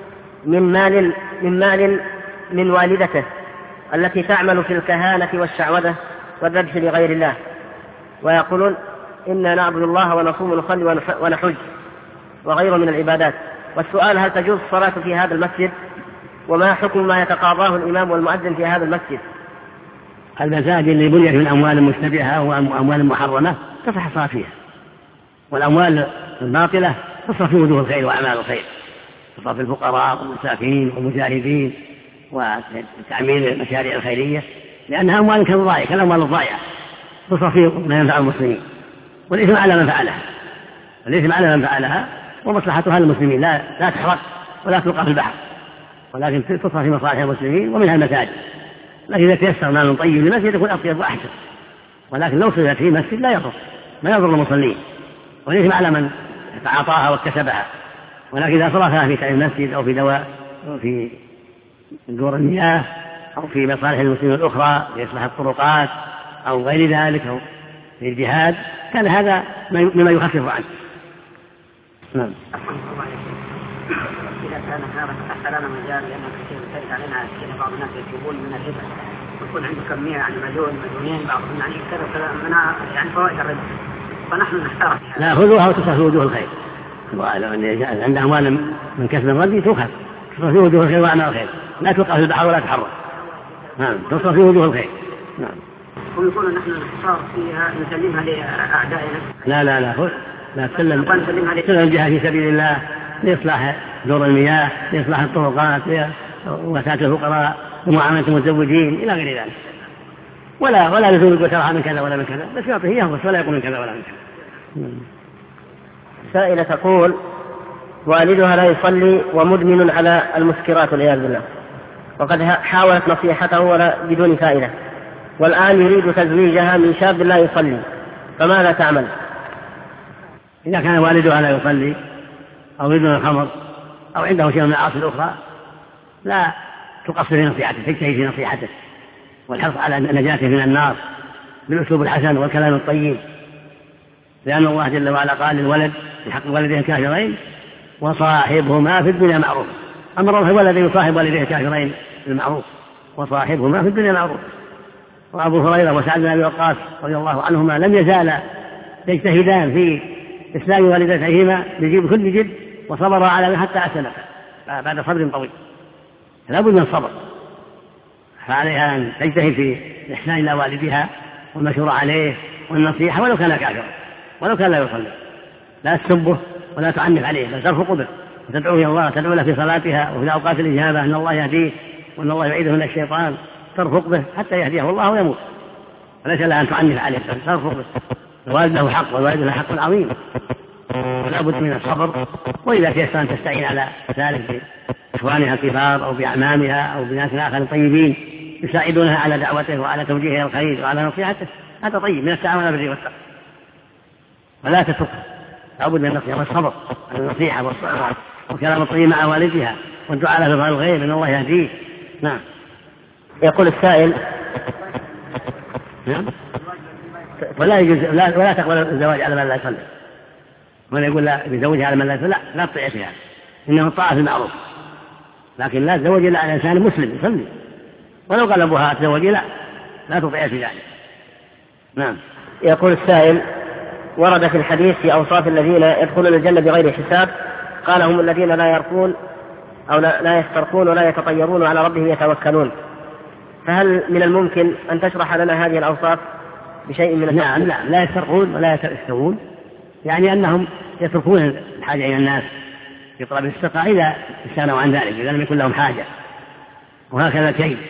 من مال من والدته التي تعمل في الكهانة والشعوذة والذبح لغير الله، ويقولون: إنا نعبد الله ونصوم ونصلي ونحج وغيره من العبادات. والسؤال: هل تجوز الصلاة في هذا المسجد؟ وما حكم ما يتقاضاه الإمام والمؤذن في هذا المسجد؟ المساجد اللي بنيت من أموال مشتبهة وأموال محرمة تصح الصلاة فيها، والأموال الباطلة تصرف في وجوه الخير وأعمال الخير، تصرف في الفقراء والمساكين والمجاهدين وتعمير المشاريع الخيرية، لأنها أموال كالأموال الضائعة تصرف في ما ينفع المسلمين. والإثم على من فعلها ومصلحتها للمسلمين لا تحرق ولا تلقى في البحر، ولكن تصرف في مصالح المسلمين ومنها المساجد. لكن إذا تيسر مال طيب للمسجد يكون أطيب وأحسن، ولكن لو صرفت في مسجد ما يضر المصلين، والإثم على من تعاطاها واكتسبها. ولكن إذا صرفها في تعليم المسجد أو في دواء أو في دور المياه أو في مصالح المسلمين الأخرى لإصلاح الطرقات أو غير ذلك أو في الجهاد كان هذا مما يخفف عنه. نعم. إذا كان هذا أحسن مجال لأن كثير تجد علينا بعض الناس يتوبون من الربا ويكون عنده كمية يعني مليونين بعضهم يعني كذا من يعني فوائد الربا، فنحن نحترم لا خذوها وتصرف في وجوه الخير. عند أموال من كسب الردي تؤخذ تصرف في وجوه الخير وأعمال الخير، لا تلقى في البحر ولا تحرك. نعم تصرف في وجوه الخير. نعم. ويقولون نحن نحتار فيها نسلمها لأعدائنا. لا تسلم الجهاد في سبيل الله لإصلاح دور المياه، لإصلاح الطرقات، ووساطة الفقراء، ومعاملة المتزوجين إلى غير ذلك. ولا لزوم يقول ترى من كذا ولا من كذا، بس يعطيه يهوس ولا يقول من كذا ولا من كذا. سائلة تقول: والدها لا يصلي ومدمن على المسكرات والعياذ بالله، وقد حاولت نصيحته ولا بدون فائدة، والآن يريد تزويجها من شاب لا يصلي، فماذا تعمل؟ إذا كان والدها لا يصلي أو يدمن الخمر أو عنده شيء من العاصي الأخرى لا تقصر في نصيحته، تجتهد في نصيحته والحرص على نجاته من النار بالأسلوب الحسن والكلام الطيب، لأن الله جل وعلا قال للولد في حق والديه الكافرين: وصاحبهما في الدنيا معروف. أمر الولد يصاحب والديه الكافرين بالمعروف، وصاحبهما في الدنيا معروف. وأبو هريرة وسعد بن أبي وقاص رضي الله عنهما لم يزالا يجتهدان في إسلام والدتيهما بكل جد، وصبر على حتى أسلم بعد صبر طويل. لا بد من الصبر، فعليها أن تجتهد في الإحسان إلى والدها والمشورة عليه والنصيحة ولو كان كافرا ولو كان لا يصلي. لا تسبه ولا تعنف عليه، بل ترفق به وتدعو إلى الله، تدعو له في صلاتها وفي أوقات الإجابة أن الله يهديه وأن الله يعيده من الشيطان، ترفق به حتى يهديه الله ويموت، وليس لها أن تعنف عليه، بل ترفق به. الوالد له حق والوالد له حق عظيم، ولا بد من الصبر. وإذا كيف أن تستعين على ذلك بإخوانها الكبار أو بأعمامها أو بناس آخر طيبين يساعدونها على دعوته وعلى توجيهه الخير وعلى نصيحته، هذا طيب من التعاون على البر والتقوى. ولا تترك، لا بد من النصيحة والصبر على النصيحة والصبر والكلام الطيب مع والدها والدعاء له بفعل الغير ان الله يهديه. نعم. يقول السائل: نعم. ولا يجوز ولا تقبل الزواج على من لا يصلي، ولا يقول لا يزوجها على من لا يصلي، لا تطيع فيها، انه الطاعة في المعروف، لكن لا تزوج الا على انسان مسلم يصلي، ولو قال ابوها تزوجي لا تطيع في ذلك. نعم. يقول السائل: ورد في الحديث في أوصاف الذين يدخلون الجنة بغير حساب، قال: هم الذين لا يرقون أو لا يسترقون ولا يتطيرون على ربهم يتوكلون. فهل من الممكن أن تشرح لنا هذه الأوصاف بشيء من التفصيل؟ نعم. لا يسترقون ولا يستوون، يعني أنهم يتركون الحاجة إلى الناس في طلب الاسترقاء إذا استغنوا عن ذلك، إذا لم يكن لهم حاجة، وهكذا كيد.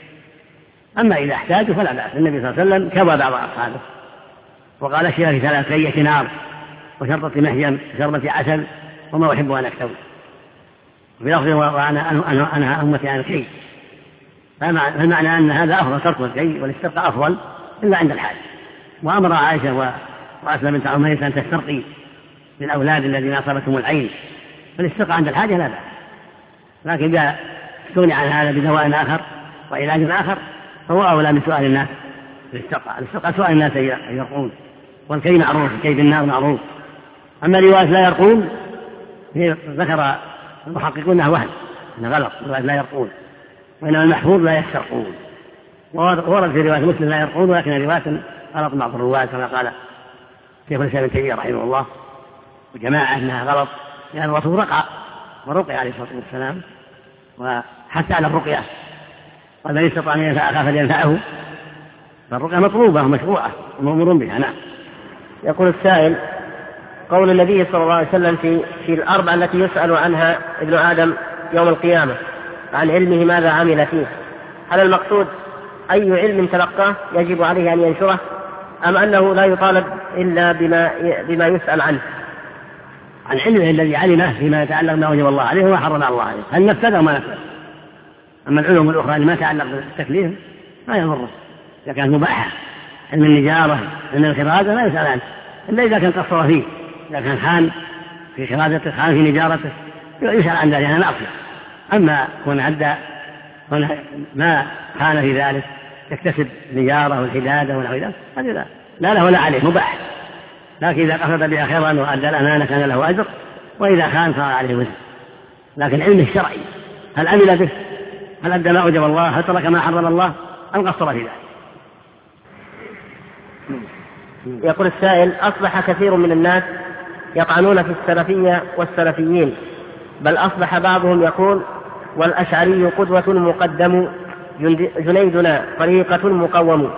أما إذا احتاجوا فلا بأس. النبي صلى الله عليه وسلم كوى بعض أصحابه وقال: أشياء في 3 كية نار وشربة محجم وشربة عسل وما أحب أن أكتوي. وفي لفظ: وأنا أمتي عن الكي. فالمعنى أن هذا أفضل، ترك الكي والاسترقاء أفضل إلا عند الحاجة. وأمر عائشة وأسلم بنت عميس أن تسترقي للأولاد الذين أصابتهم العين، فالاسترقاء عند الحاجة لا بأس، لكن إذا استغني عن هذا بدواء آخر وعلاج آخر فهو أولى من سؤال الناس الاسترقاء سؤال الناس يرقون، والكي معروف، الكي بالنار معروف. أما رواية لا يرقون ذكر المحققون أنها وهم، أنها غلط، رواية لا يرقون، وإنما المحفوظ لا يسترقون. ورد في رواية مسلم لا يرقون، ولكن رواية غلط بعض الرواة كما قال شيخ الإسلام ابن تيمية رحمه الله وجماعة أنها غلط، لأن الرسول رقى ورقي عليه الصلاة والسلام، وحتى على الرقية قال: من استطاع أن ينفع أخاه فلينفعه. فالرقية مطلوبة ومشروعة ومأمور بها. نعم. يقول السائل: قول النبي صلى الله عليه وسلم في الأربعة التي يسأل عنها ابن آدم يوم القيامة عن علمه ماذا عمل فيه، هل المقصود أي علم تلقاه يجب عليه أن ينشره، أم أنه لا يطالب إلا بما يسأل عنه؟ عن علمه الذي علمه فيما يتعلق ما وجب الله عليه وما حرم الله عليه، هل نفذ أو ما نفذ. أما العلوم الأخرى اللي ما تعلق بالتكليف ما يضره، إذا كانت مباحة، علم النجارة، علم الخراجة لا يسأل عنه إلا إذا كان قصر فيه، إذا كان خان في خراجته، خان في نجارته، يسأل عن ذلك، أنا أقصد. أما كون عدى ما خان في ذلك يكتسب نجارة والحدادة ونحو ذلك، هذا لا له ولا عليه، مباح. لكن إذا قصد بها خيرا وأدى الأمانة كان له أجر، وإذا خان صار عليه وزر. لكن علمه الشرعي هل عمل به، هل أدى ما أوجب الله، هل ترك ما حرم الله، أم قصر في ذلك. يقول السائل: أصبح كثير من الناس يطعنون في السلفية والسلفيين، بل أصبح بعضهم يقول: والأشعري قدوة مقدم، جنيدنا طريقة مقوم.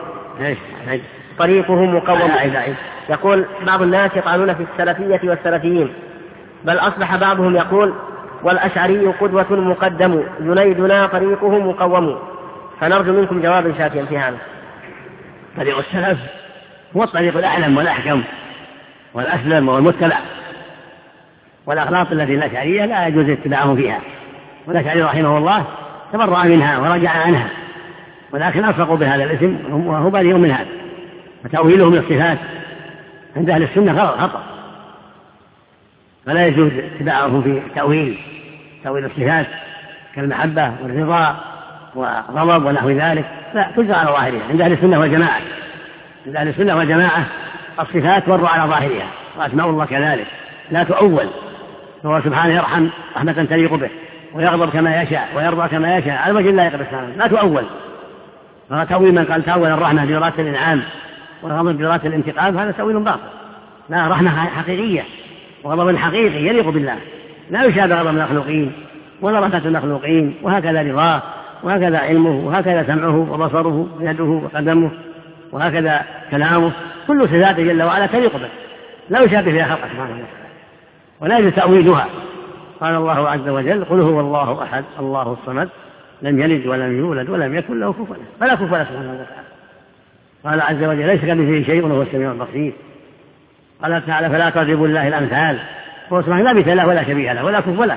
طريقه مقوم. يقول بعض الناس يطعنون في السلفية والسلفيين، بل أصبح بعضهم يقول: والأشعري قدوة مقدم، جنيدنا طريقه مقوم. فنرجو منكم جوابا شافيا في هذا. طريق السلف هو الطريق الأعلم والأحكم والأسلم والمتبع، والأغلاط التي الأشعرية لا يجوز اتباعهم فيها، والأشعري رحمه الله تبرأ منها ورجع عنها، ولكن ألصقوا بهذا الاسم وهو بريء من هذا. وتأويلهم للصفات عند أهل السنة خطأ، فلا يجوز اتباعهم في تأويل الصفات كالمحبة والرضا والغضب ونحو ذلك، لا تجرى على ظاهرها عند أهل السنة والجماعة. عند أهل السنة والجماعة الصفات تمر على ظاهرها، وأسماء الله كذلك لا تؤول، فهو سبحانه يرحم رحمة تليق به، ويغضب كما يشاء ويرضى كما يشاء على وجه لا يقبل سبحانه، لا تؤول. فتأويل من قال تأول الرحمة برأس الإنعام والغضب برأس الانتقام هذا تأويل باطل. لا، رحمة حقيقية وغضب حقيقي يليق بالله، لا يشابه غضب المخلوقين ولا رحمة المخلوقين، وهكذا رضاه وهكذا علمه وهكذا سمعه وبصره ويده وقدمه وهكذا كلامه، كل صفات جل وعلا تليق به، لا يشابه فيها خلقه سبحانه وتعالى، ولا يجوز تأويلها. قال الله عز وجل: قل هو الله أحد الله الصمد لم يلد ولم يولد ولم يكن له كفوا أحد، فلا كفوا له سبحانه وتعالى. قال عز وجل: ليس كمثله شيء وهو السميع البصير. قال تعالى: فلا تضربوا لله الأمثال، هو سبحانه لا مثل له ولا شبيه له ولا كفوا له.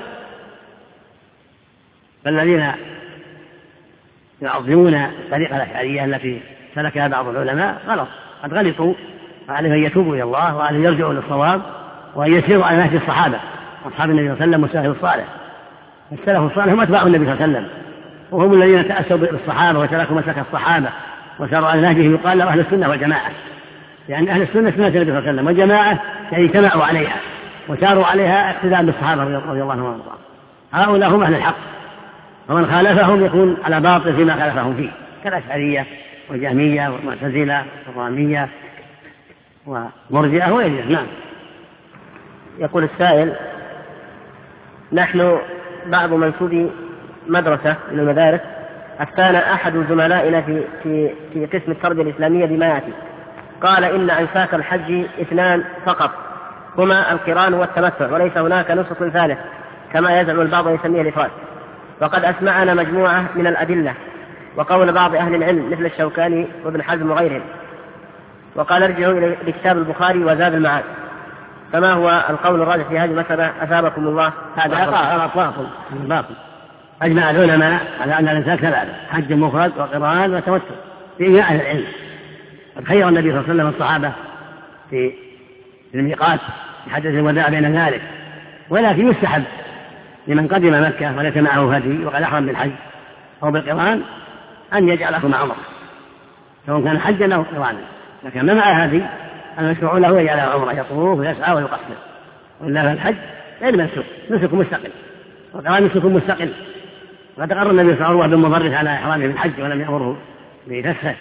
فالذين يعظمون الطريقة الأشعرية التي سلكها بعض العلماء غلط، قد غلطوا، وعليهم أن يتوبوا إلى الله وعليهم يرجعوا للصواب وأن يسيروا على نهج الصحابة أصحاب النبي صلى الله عليه وسلم والسلف الصالح. السلف الصالح هم أتباع النبي صلى الله عليه وسلم، وهم الذين تأسوا بالصحابة وتركوا مسلك الصحابة وساروا على نهجه. يقال له أهل السنة والجماعة، لأن أهل السنة سنة النبي صلى الله عليه وسلم، والجماعة يعني اجتمعوا عليها وساروا عليها اقتداء بالصحابة رضي الله عنهم وارضاهم. هؤلاء هم أهل الحق، ومن خالفهم يكون على باطل فيما خالفهم فيه، كالأشعرية والجهمية والمعتزلة والرامية ومرجئة وغيرها. نعم. يقول السائل: نحن بعض منسوبي مدرسة من المدارس أفتانا أحد زملائنا في قسم التربية الإسلامية بما يأتي. قال: إن أنساك الحج 2 فقط، هما القران والتمتع، وليس هناك نسك ثالث كما يزعم البعض ويسميه الإفراد. وقد أسمعنا مجموعة من الأدلة وقول بعض أهل العلم مثل الشوكاني وابن حزم وغيرهم، وقال: ارجعوا إلى كتاب البخاري وزاد المعاد. فما هو القول الراجح في هذه المسألة أثابكم الله؟ هذا باطل. أجمع العلماء على أن الإنسان 3: حج مفرد وقران وتمتع، في إجماع أهل العلم. قد خير النبي صلى الله عليه وسلم الصحابة في الميقات في حجة الوداع بين ذلك، ولكن يستحب لمن قدم مكة وليس معه هدي وقد أحرم بالحج أو بالقران أن يجعلهما عمرة، سواء كان حجا أو قرانا. لكن ما مع هدي المشروع له يجعلها عمرة، يطوف ويسعى ويقصر. وإلا فالحج غير منسوك، نسك مستقل، والقران نسك مستقل. وقد أقر النبي صلى الله عليه وسلم بالمضرة على إحرامه بالحج ولم يأمره بفسخه.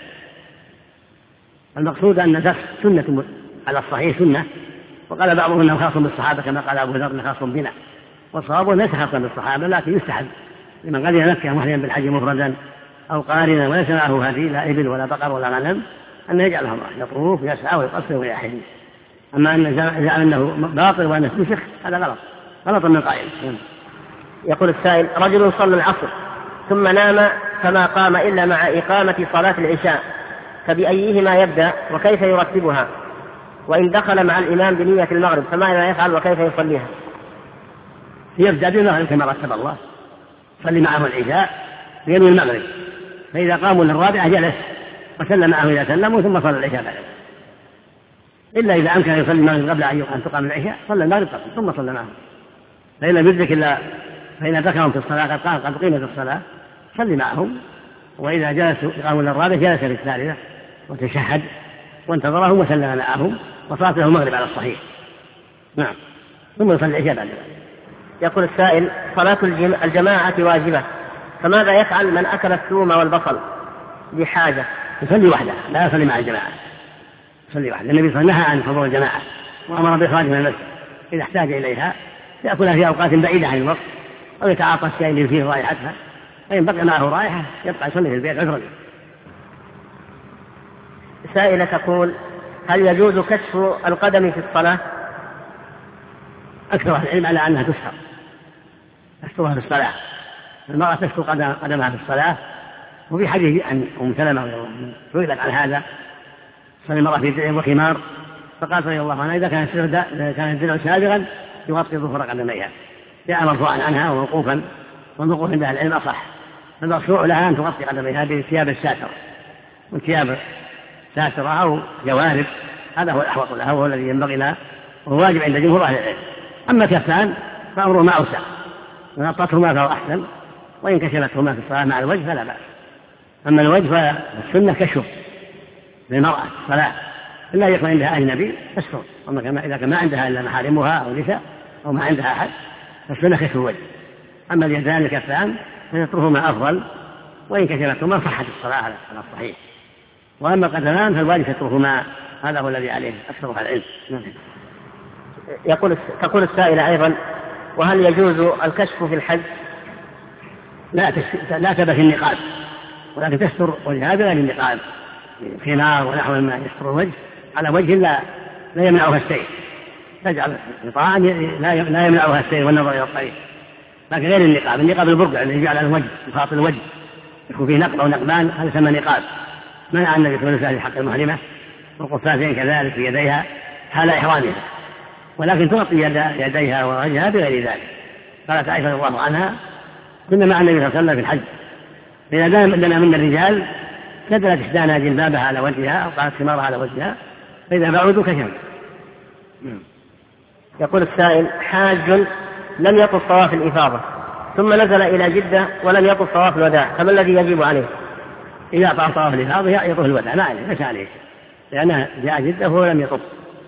المقصود أن الفسخ سنة على الصحيح سنة، وقال بعضهم أنه خاص بالصحابة كما قال أبو ذر خاص بنا، والصواب ليس خاصا بالصحابة، لكن يستحب لمن قدم مكة محرما بالحج مفردا أو قارنا وليس معه هدي لا إبل ولا بقر ولا غنم أن يجعل عمرة، يطوف ويسعى ويقصر ويحج. أما أن زعم أنه باطل وأنه نسخ هذا غلط من قائل. يقول السائل: رجل صلى العصر ثم نام فما قام إلا مع إقامة صلاة العشاء، فبأيهما يبدأ وكيف يرتبها؟ وإن دخل مع الإمام بنية المغرب فماذا يفعل وكيف يصليها؟ يبدأ بالمغرب كما رتب الله، صلي معه العشاء بينوي المغرب، فإذا قاموا للرابعة جلس وسلم معه إذا سلموا ثم صلى العشاء بعد، إلا إذا أمكن يصلي المغرب قبل أن تقام العشاء صلى المغرب ثم صلى معه. فإن لم يدرك إلا فإن ذكرهم في الصلاة قد قيمت الصلاة صلي معهم، وإذا جلسوا قاموا للرابعة جلس في الثالثة وتشهد وانتظرهم وسلم معهم وصلت له المغرب على الصحيح. نعم، ثم يصلي العشاء بعد ذلك. يقول السائل: صلاة الجماعة واجبة، فماذا يفعل من أكل الثوم والبصل بحاجة؟ يصلي وحده، لا يصلي مع الجماعة، يصلي وحده. النبي صلى الله عليه وسلم نهى عن حضور الجماعة وأمر بإخراجها من المسجد إذا احتاج إليها، يأكلها في أوقات بعيدة عن الوقت أو يتعاطى الشيء اللي فيه رائحتها، فإن بقي معه رائحة يبقى يصلي في البيت عذرا. سائلة تقول: هل يجوز كشف القدم في الصلاة؟ أكثر العلم على أنها تسترها في الصلاة. المرأة تستر قدمها في الصلاة. وفي حديث عن أم سلمة رضي الله عنها سئلت عن هذا، صلى المرأة في درع وخمار، فقال رضي الله عنها إذا كان الدرع سابغا يغطي ظهر قدميها، جاء مرفوعا عنها وموقوفا، والموقوف عند أهل العلم أصح، فالمشروع لها أن تغطي قدميها بالثياب الساترة، والثياب ساترة أو جوارب، هذا هو الأحوط لها وهو الذي ينبغي لها وهو واجب عند جمهور أهل العلم. أما كفان فأمره ما أوسع، ونطتهما فهو أحسن، وإن كشفتهما في الصلاة مع الوجه فلا بأس. أما الوجه فالسنة كشف للمرأة في الصلاة إلا يكون عندها أجنبي تستر، أما إذا كان ما عندها إلا محارمها أو نساء أو ما عندها أحد فالسنة كشف الوجه. أما اليدان الكفان فيسترهما أفضل، وإن كشفتهما صحت الصلاة على الصحيح. وأما القدمان فالواجب يسترهما، هذا هو الذي عليه أكثر أهل العلم. تقول السائلة أيضا: وهل يجوز الكشف في الحج؟ لا تبث النقاب، ولكن تستر وجهها بغير النقاب، خمار ونحو ما يستر الوجه على وجه لا يمنعها السير، تجعل غطاء لا يمنعها السير والنظر إلى الطريق، لكن غير النقاب البرقع الذي يجعل على الوجه يخاط الوجه يكون فيه نقب أو نقبان، هذا يسمى نقاب. منع النبي صلى الله عليه وسلم حق المحرمة والقفازين كذلك في يديها حال إحرامها، ولكن تغطي يديها ووجهها بغير ذلك. قالت عائشة رضي الله عنها: كنا مع النبي صلى الله عليه وسلم في الحج، إذا دام لنا من الرجال كدلت إحدانا جلبابها على وجهها أو قالت خمارها على وجهها، فإذا بعدوا كشفوا. يقول السائل: حاج لم يطف طواف الإفاضة ثم نزل إلى جدة ولم يطف طواف الوداع، فما الذي يجب عليه؟ إذا طاف طواف الإفاضة يطوف الوداع، ما عليه، ليس عليه، لأنه جاء جدة وهو لم يطف،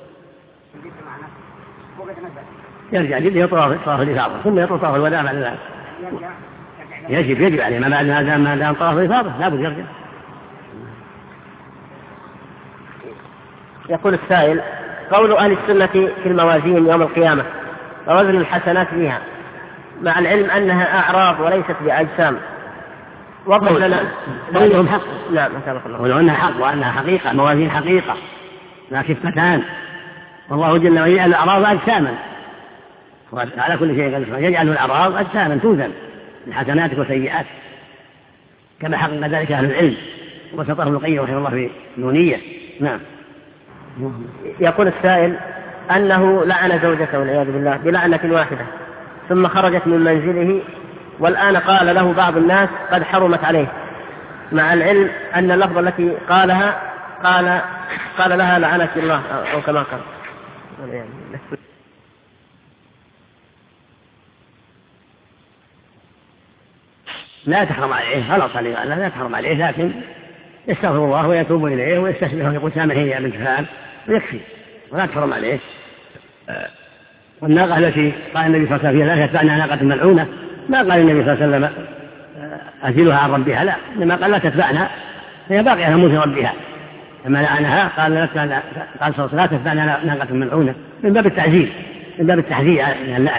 يرجع جدة يطوف طواف الإفاضة ثم يطوف طواف الوداع بعد ذلك. يجب عليه ما دام طواف الإفاضة لابد يرجع. يقول السائل: قول أهل السنة في الموازين يوم القيامة ووزن الحسنات فيها، مع العلم أنها أعراض وليست بأجسام، وضح لنا. قولهم حق. لا ما شاء الله. ولو أنها حق وأنها حقيقة، موازين حقيقة لا كفتان، والله جل وعلا يجعل الأعراض أجساما، على كل شيء قدر، يجعل الأعراض أجساما توزن لحسناتك وسيئاتك، كما حقق ذلك أهل العلم وسطه ابن القيم رحمه الله في نونية. نعم. يقول السائل أنه لعن زوجته والعياذ بالله بلعنة واحدة، ثم خرجت من منزله، والآن قال له بعض الناس قد حرمت عليه، مع العلم أن اللفظة التي قالها قال لها لعنك الله أو كما قال. لا تحرم عليه، غلط عليه، لا تحرم عليه، لكن يستغفر الله ويتوب إليه ويستسمحه ويقول سامحيني يا بنت فلان ويكفي، ولا تحرم عليه. والناقة التي قال النبي صلى الله عليه وسلم لا تتبعنا ناقة ملعونة، ما قال النبي صلى الله عليه وسلم أزلها عن ربها، لا، إنما قال لا تتبعنا، هي باقية تموت ربها، لما لعنها قال صلى الله عليه وسلم لا تتبعنا ناقة ملعونة، من باب التعزيز، من باب التحذير من اللعن.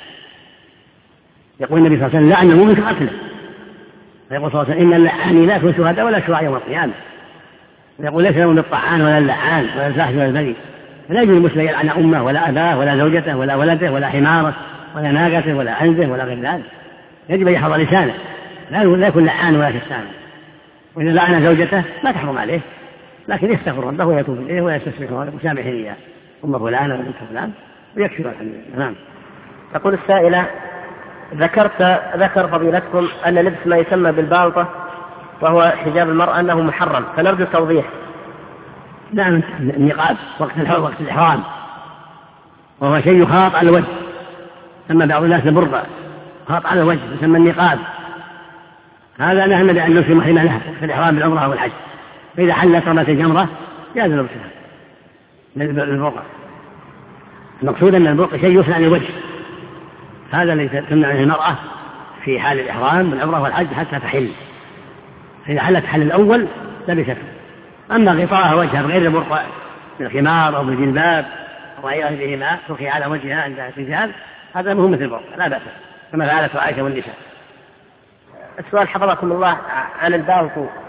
يقول النبي صلى الله عليه وسلم لعن المؤمن كقتله، ويقول صلى الله عليه وسلم إن اللعان لا يكون شهداء ولا شفعاء يوم القيامة، ويقول ليس لهم بالطعان ولا اللعان ولا الفاحش ولا البذيء، فلا يجوز المسلم يلعن أمه ولا أباه ولا زوجته ولا ولده ولا حماره ولا ناقته ولا عنزه ولا غير ذلك، يجب أن يحفظ لسانه، لا يكون لعان ولا شتام. وإذا لعن زوجته ما تحرم عليه، لكن يستغفر ربه ويتوب إليه ويستسمحه ويقول سامحني يا أم فلان ولا بنت فلان ويكفي الحمد لله. نعم. تقول السائلة: ذكر فضيلتكم أن لبس ما يسمى بالبالطة وهو حجاب المرأة أنه محرم، فنرجو توضيح. نعم، النقاب وقت الإحرام وهو شيء يخاط على الوجه، ثم بعض الناس البرقع خاط على الوجه يسمى النقاب، هذا نهى بأن نلبس محرمة له في الإحرام بالعمرة والحج، فإذا حلت رمت الجمرة جاز لبسها بالبرقع. المقصود أن البرقع شيء يصنع للوجه، هذا الذي تمنع المرأة في حال الإحرام بالعمرة والحج حتى تحل، فإذا حلت حل الأول لبسته. أما غطاء وجهها بغير البرقع بالخمار أو بالجلباب أو غيره بهما ترخي على وجهها عند الرجال، هذا مهم مثل البرقع لا بأس، كما فعلت عائشة والنساء. السؤال حفظكم الله عن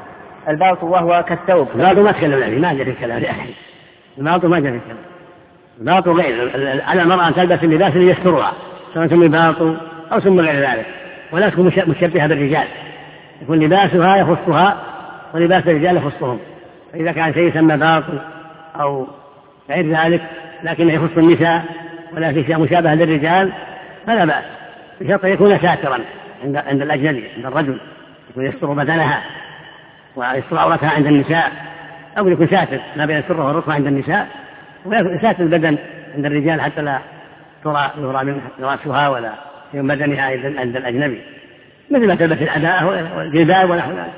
البالط وهو كالثوب. البالط ما تكلم عليه، ما جاء في الكلام لأحد، البالط ما جاء في الكلام. الباط غير، على المرأة أن تلبس اللباس الذي يسترها، سواء سمي باط أو سمي غير ذلك، ولا تكون مشبهة بالرجال، يكون لباسها يخصها ولباس الرجال يخصهم. فإذا كان شيء يسمى باط أو غير ذلك لكنه يخص النساء ولا في شيء مشابه للرجال فلا بأس، بشرط يكون ساترا عند الأجنبي، عند الرجل يكون يستر بدنها ويستر عورتها عند النساء، أو يكون ساتر ما بين السرة والركبة عند النساء، ويكون ساتر البدن عند الرجال حتى لا يرى من رأسها ولا من بدنها عند الأجنبي، مثل ما تلبس العباءة والجلباب ونحو ذلك.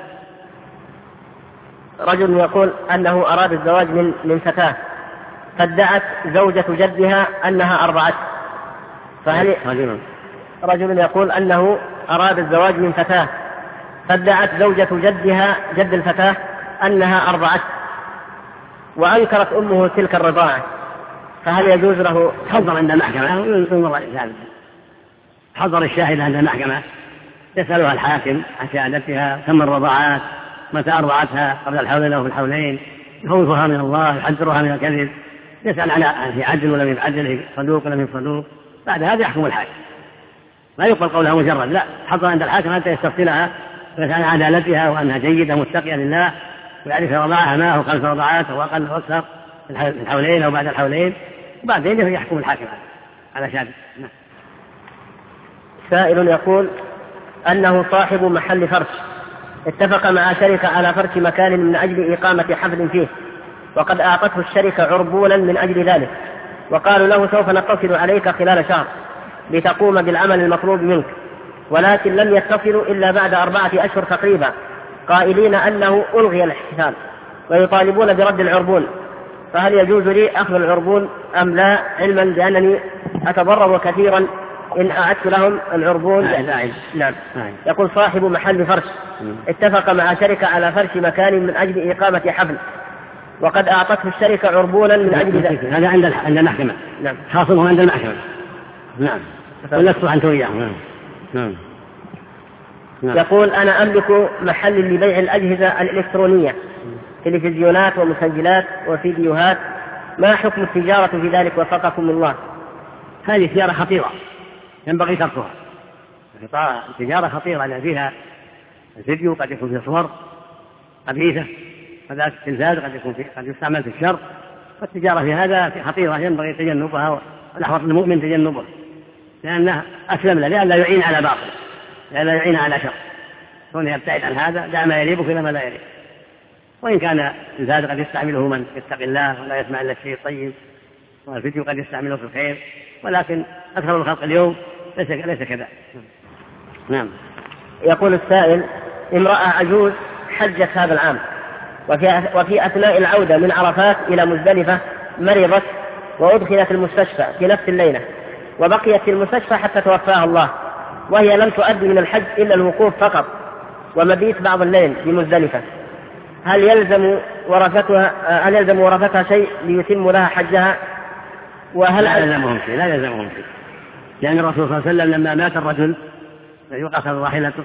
رجل يقول أنه أراد الزواج من فتاة فادعت زوجة جدها أنها أرضعته، فهل رجل يقول أنه أراد الزواج من فتاة فادعت زوجة جدها جد الفتاة أنها أرضعته وأنكرت أمه تلك الرضاعة، فهل يجوز له حضر عند المحكمة؟ حضر الشاهد عند المحكمة يسألها الحاكم عن شهادتها، كم الرضاعات، متى أرضعتها، قبل الحولين أو في الحولين، يخوفها من الله، يحذرها من الكذب، يسأل عنها في عدل ولا من عدل، صدوق ولا من صدوق، بعد هذا يحكم الحاكم. لا يقبل قولها مجرد، لا، حضر عند الحاكم حتى يستفصلها ويسأل عن عدالتها وأنها جيدة متقية لله ويعرف رضاعها ما هو 5 رضاعات أو أقل أو أكثر في الحولين أو بعد الحولين، وبعدين يحكم الحاكم على شهادة. سائل يقول أنه صاحب محل فرش اتفق مع شركة على فرش مكان من أجل إقامة حفل فيه، وقد أعطته الشركة عربونا من أجل ذلك، وقالوا له سوف نتصل عليك خلال شهر لتقوم بالعمل المطلوب منك، ولكن لم يتصلوا إلا بعد 4 أشهر تقريبا، قائلين أنه ألغي الاحتفال ويطالبون برد العربون، فهل يجوز لي أخذ العربون أم لا، علما بأنني أتضرر كثيرا إن أعدت لهم العربون؟ نعم. يقول صاحب محل فرش اتفق مع شركة على فرش مكان من أجل إقامة حفل، وقد أعطته الشركة عربونا من أجل ذلك. هذا عند المحكمة. نعم. خاصمه عند المحكمة. نعم. ولست أنت وياه. نعم. يقول أنا أملك محل لبيع الأجهزة الإلكترونية، تلفزيونات ومسجلات وفيديوهات، ما حكم التجارة في ذلك وفقكم الله؟ هذه تجارة خطيرة ينبغي تركها. تجارة خطيرة لأن فيها الفيديو قد يكون فيه صور قبيحة، وذلك التلفاز قد يستعمل في الشر، والتجارة في هذا خطيرة ينبغي تجنبها، والأحوط المؤمن تجنبه لأنه أسلم له، لأن لا يعين على باطل، لأن لا يعين على شر، كونه يبتعد عن هذا دع ما يريبك إلى ما لا يريب. وإن كان التلفاز قد يستعمله من يتقي الله ولا يسمع إلا الشيء الطيب، والفيديو قد يستعمله في الخير، ولكن أكثر الخلق اليوم ليس كذا. نعم. يقول السائل امرأة عجوز حجت هذا العام وفي أثناء العودة من عرفات إلى مزدلفة مرضت وأدخلت المستشفى في نفس الليلة، وبقيت في المستشفى حتى توفاها الله، وهي لم تؤدي من الحج إلا الوقوف فقط ومبيت بعض الليل بمزدلفة، هل يلزم ورثتها شيء ليتم لها حجها؟ لا يلزمهم شيء، لأن الرسول صلى الله عليه وسلم لما مات الرجل يقصر راحلته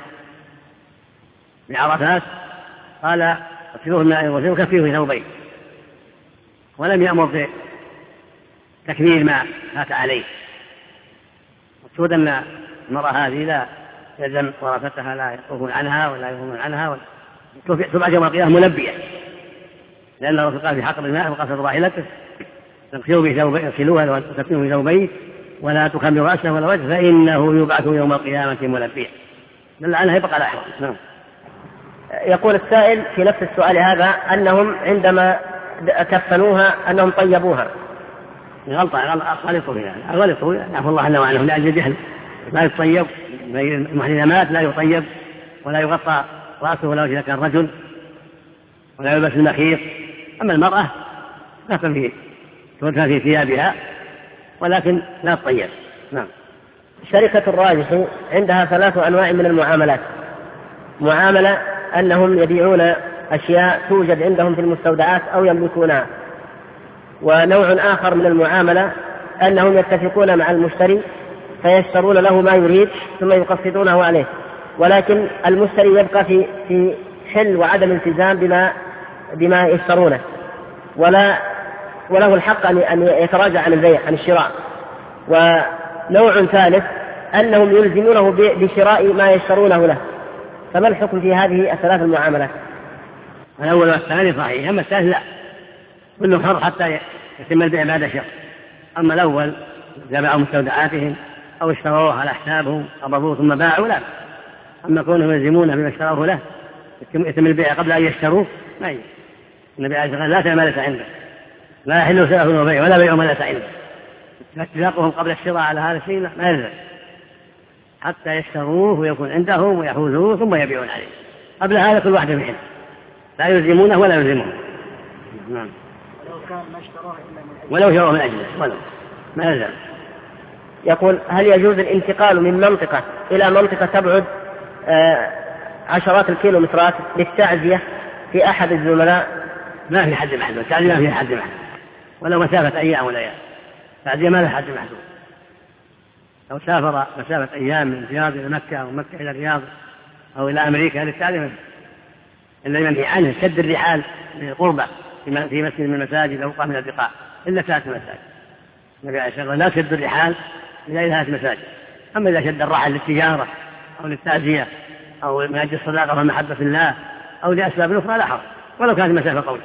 بعرفات قال اغسلوه الماء وكفيه في ثوبين، ولم يأمر بتكميل ما فات عليه. مقصود أن المرأة هذه لا يلزم ورثتها لا يطوفون عنها ولا يغنون عنها، تبعث يوم القيامة ملبية، لأن الرسول قال في حقر الماء وقصر راحلته اغسلوها وكفيه في ثوبين ولا تخمر رأسه ولا وجه فإنه يبعث يوم القيامة ملبيا، دل عنها يبقى الأحوال. نعم. يقول السائل في نفس السؤال هذا أنهم عندما كفنوها أنهم طيبوها. غلطوا يعفو الله عنه وعنهم لأجل جهل، لا يطيب إذا مات، لا يطيب ولا يغطى رأسه ولا وجه كان رجل، ولا يلبس المخيط. أما المرأة تدفن في ثيابها ولكن لا تطيب. نعم. شركة الراجح عندها 3 أنواع من المعاملات: معاملة أنهم يبيعون أشياء توجد عندهم في المستودعات أو يملكونها، ونوع آخر من المعاملة أنهم يتفقون مع المشتري فيشترون له ما يريد ثم يقسطونه عليه، ولكن المشتري يبقى في حل وعدم التزام بما يشترونه، ولا وله الحق أن يتراجع عن البيع عن الشراء. ونوع ثالث أنهم يلزمونه بشراء ما يشترونه له. فما الحكم في هذه الثلاث المعاملات؟ الأول والثاني صحيح، أما الثالث لا، كله حر حتى يتم البيع بعد شهر. أما الأول جمعوا مستودعاتهم أو اشتروه على حسابهم قبضوه ثم باعوا لا. أما كونهم يلزمونه بما اشتروه له يتم البيع قبل أن يشتروه ما يجوز. النبي عليه الصلاة والسلام لا تبيع ما ليس عنده، لا يحل سلف وبيع ولا بيع ما ليس عنده. اتفاقهم قبل الشراء على هذا الشيء ما يلزم حتى يشتروه ويكون عندهم ويحوزوه ثم يبيعون عليه. قبل هذا كل واحد منهم لا يلزمونه ولا يلزمونه. نعم. ولو شروه من أجله ولو ما يلزم. يقول هل يجوز الانتقال من منطقة إلى منطقة تبعد عشرات الكيلومترات للتعزية في أحد الزملاء؟ ما في حد محدود، التعزية ما في حد محدود ولو مسافة أيام ولا أيام. التعزية ما لها حد محدود. لو سافر مسافة أيام من الرياض إلى مكة أو مكة إلى الرياض أو إلى أمريكا للتعزية إلا ينهي عنه شد الرحال للقربة في مسجد من المساجد أو من البقاع إلا 3 مساجد. النبي عليه الصلاة والسلام لا تشد الرحال إلى 3 مساجد. أما إذا شد الرحل للتجارة أو للتعزية أو من أجل الصداقة والمحبة في الله أو لأسباب أخرى لا حرج ولو كانت مسافة طويلة.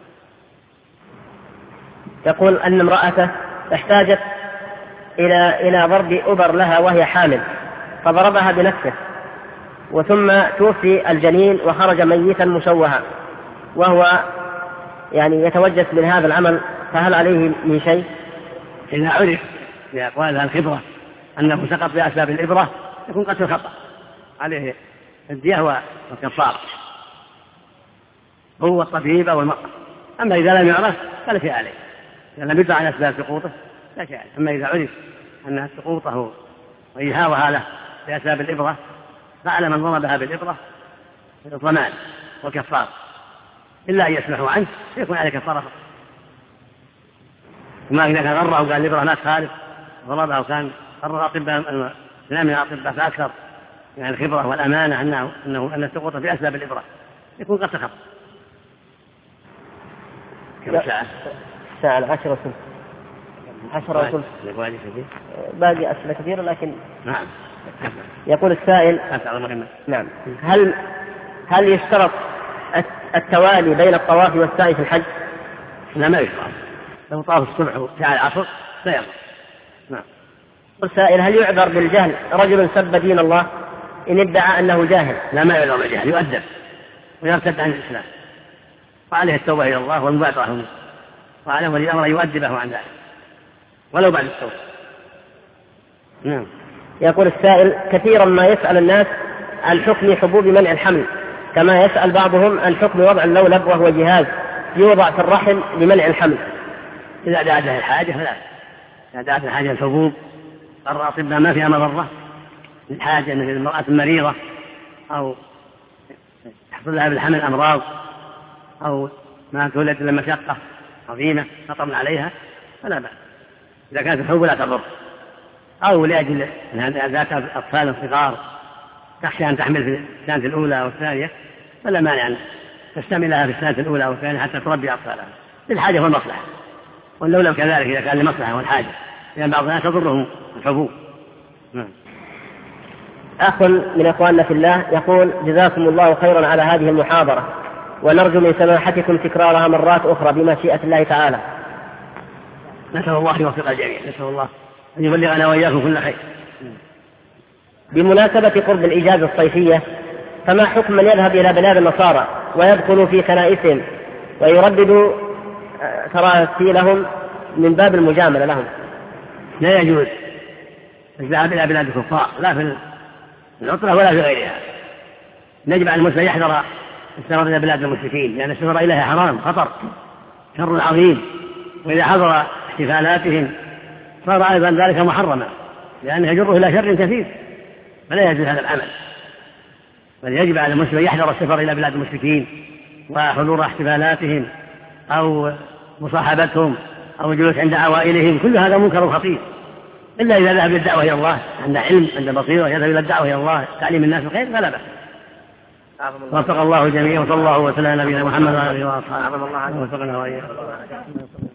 يقول أن امرأته احتاجت إلى ضرب أبر لها وهي حامل فضربها بنفسه وثم توفي الجنين وخرج ميتا مشوها وهو يعني يتوجس من هذا العمل، فهل عليه من شيء؟ إذا عرف بأقوالها الخبرة أنه سقط بأسباب الإبرة يكون قتل خطأ عليه الدية والكفارة هو الطبيب أو المرأة. أما إذا لم يعرف فلا شيء عليه، إذا لم يدع عن أسباب سقوطه لا شيء عليه. أما إذا عرف أن سقوطه وإيهاوها له بأسباب الإبرة فعلى من ضربها بالإبرة الضمان والكفارة إلا أن يسمحوا عنه يكون عليه كفارة. وما إذا كان غره وقال الإبرة ما تخالف ضربها وكان غره أطباء لا من الأطباء فأكثر يعني الخبرة والأمانة أن السقوط بأسباب الإبرة يكون قد تخطأ. كم ساعة 10 وثلث 10 وثلث باقي أسئلة كثيرة لكن نعم. يقول السائل نعم هل يشترط التوالي بين الطواف والسعي في الحج؟ لا ما يشترط، لو طاف الصبح وسعى العصر سيرى. نعم. السائل هل يعذر بالجهل رجل سب دين الله إن ادعى أنه جاهل؟ لا ما يعذر بالجهل، يؤدب ويرتد عن الإسلام وعليه التوبة إلى الله والمبادرة منه وعليه ولي الأمر يؤدبه عن ذلك ولو بعد التوبة. نعم. يقول السائل كثيرا ما يسأل الناس عن حكم حبوب منع الحمل كما يسأل بعضهم عن حكم وضع اللولب وهو جهاز يوضع في الرحم لمنع الحمل. إذا دعت له الحاجة فلا، إذا دعت الحاجة الحبوب الأطباء ما فيها مضرة الحاجة مثل المرأة المريضة أو يحصل لها بالحمل أمراض أو ما تولد إلا مشقة عظيمة خطر عليها فلا بأس. إذا كانت الحبوب لا تضر أو لأجل ذات أطفال صغار تخشى أن تحمل في السنة الأولى أو الثانية فلا مانع أن تستعملها في السنة الأولى أو الثانية حتى تربي أطفالها للحاجة والمصلحة. واللولب كذلك إذا كان لمصلحة والحاجة، لأن بعض الناس تضرهم الحبوب. أخ من أخواننا في الله يقول جزاكم الله خيرا على هذه المحاضرة ونرجو من سماحتكم تكرارها مرات أخرى بمشيئة الله تعالى. نسأل الله يوفق الجميع، نسأل الله أن يبلغنا وإياكم كل خير. بمناسبة قرب الإجازة الصيفية فما حكم من يذهب إلى بلاد النصارى ويدخل في كنائسهم ويردد تراتيلهم من باب المجاملة لهم؟ لا يجوز الذهاب إلى بلاد الكفار لا في العطلة ولا في غيرها. يجب على المسلم يحذر السفر إلى بلاد المشركين لأن السفر إليها حرام خطر شر عظيم، وإذا حضر احتفالاتهم صار أيضا ذلك محرما لأنه يجره إلى شر كثير فلا يجوز هذا العمل. بل يجب على المسلم يحذر السفر إلى بلاد المشركين وحضور احتفالاتهم أو مصاحبتهم أو الجلوس عند عوائلهم، كل هذا منكر خطير إلا إذا ذهب للدعوة إلى الله عند علم عند بصيرة يذهب إلى الدعوة إلى الله تعليم الناس الخير فلا بأس. وفق الله جميعا وصلى الله وسلم على نبينا محمد وعلى آله وصحبه وسلم.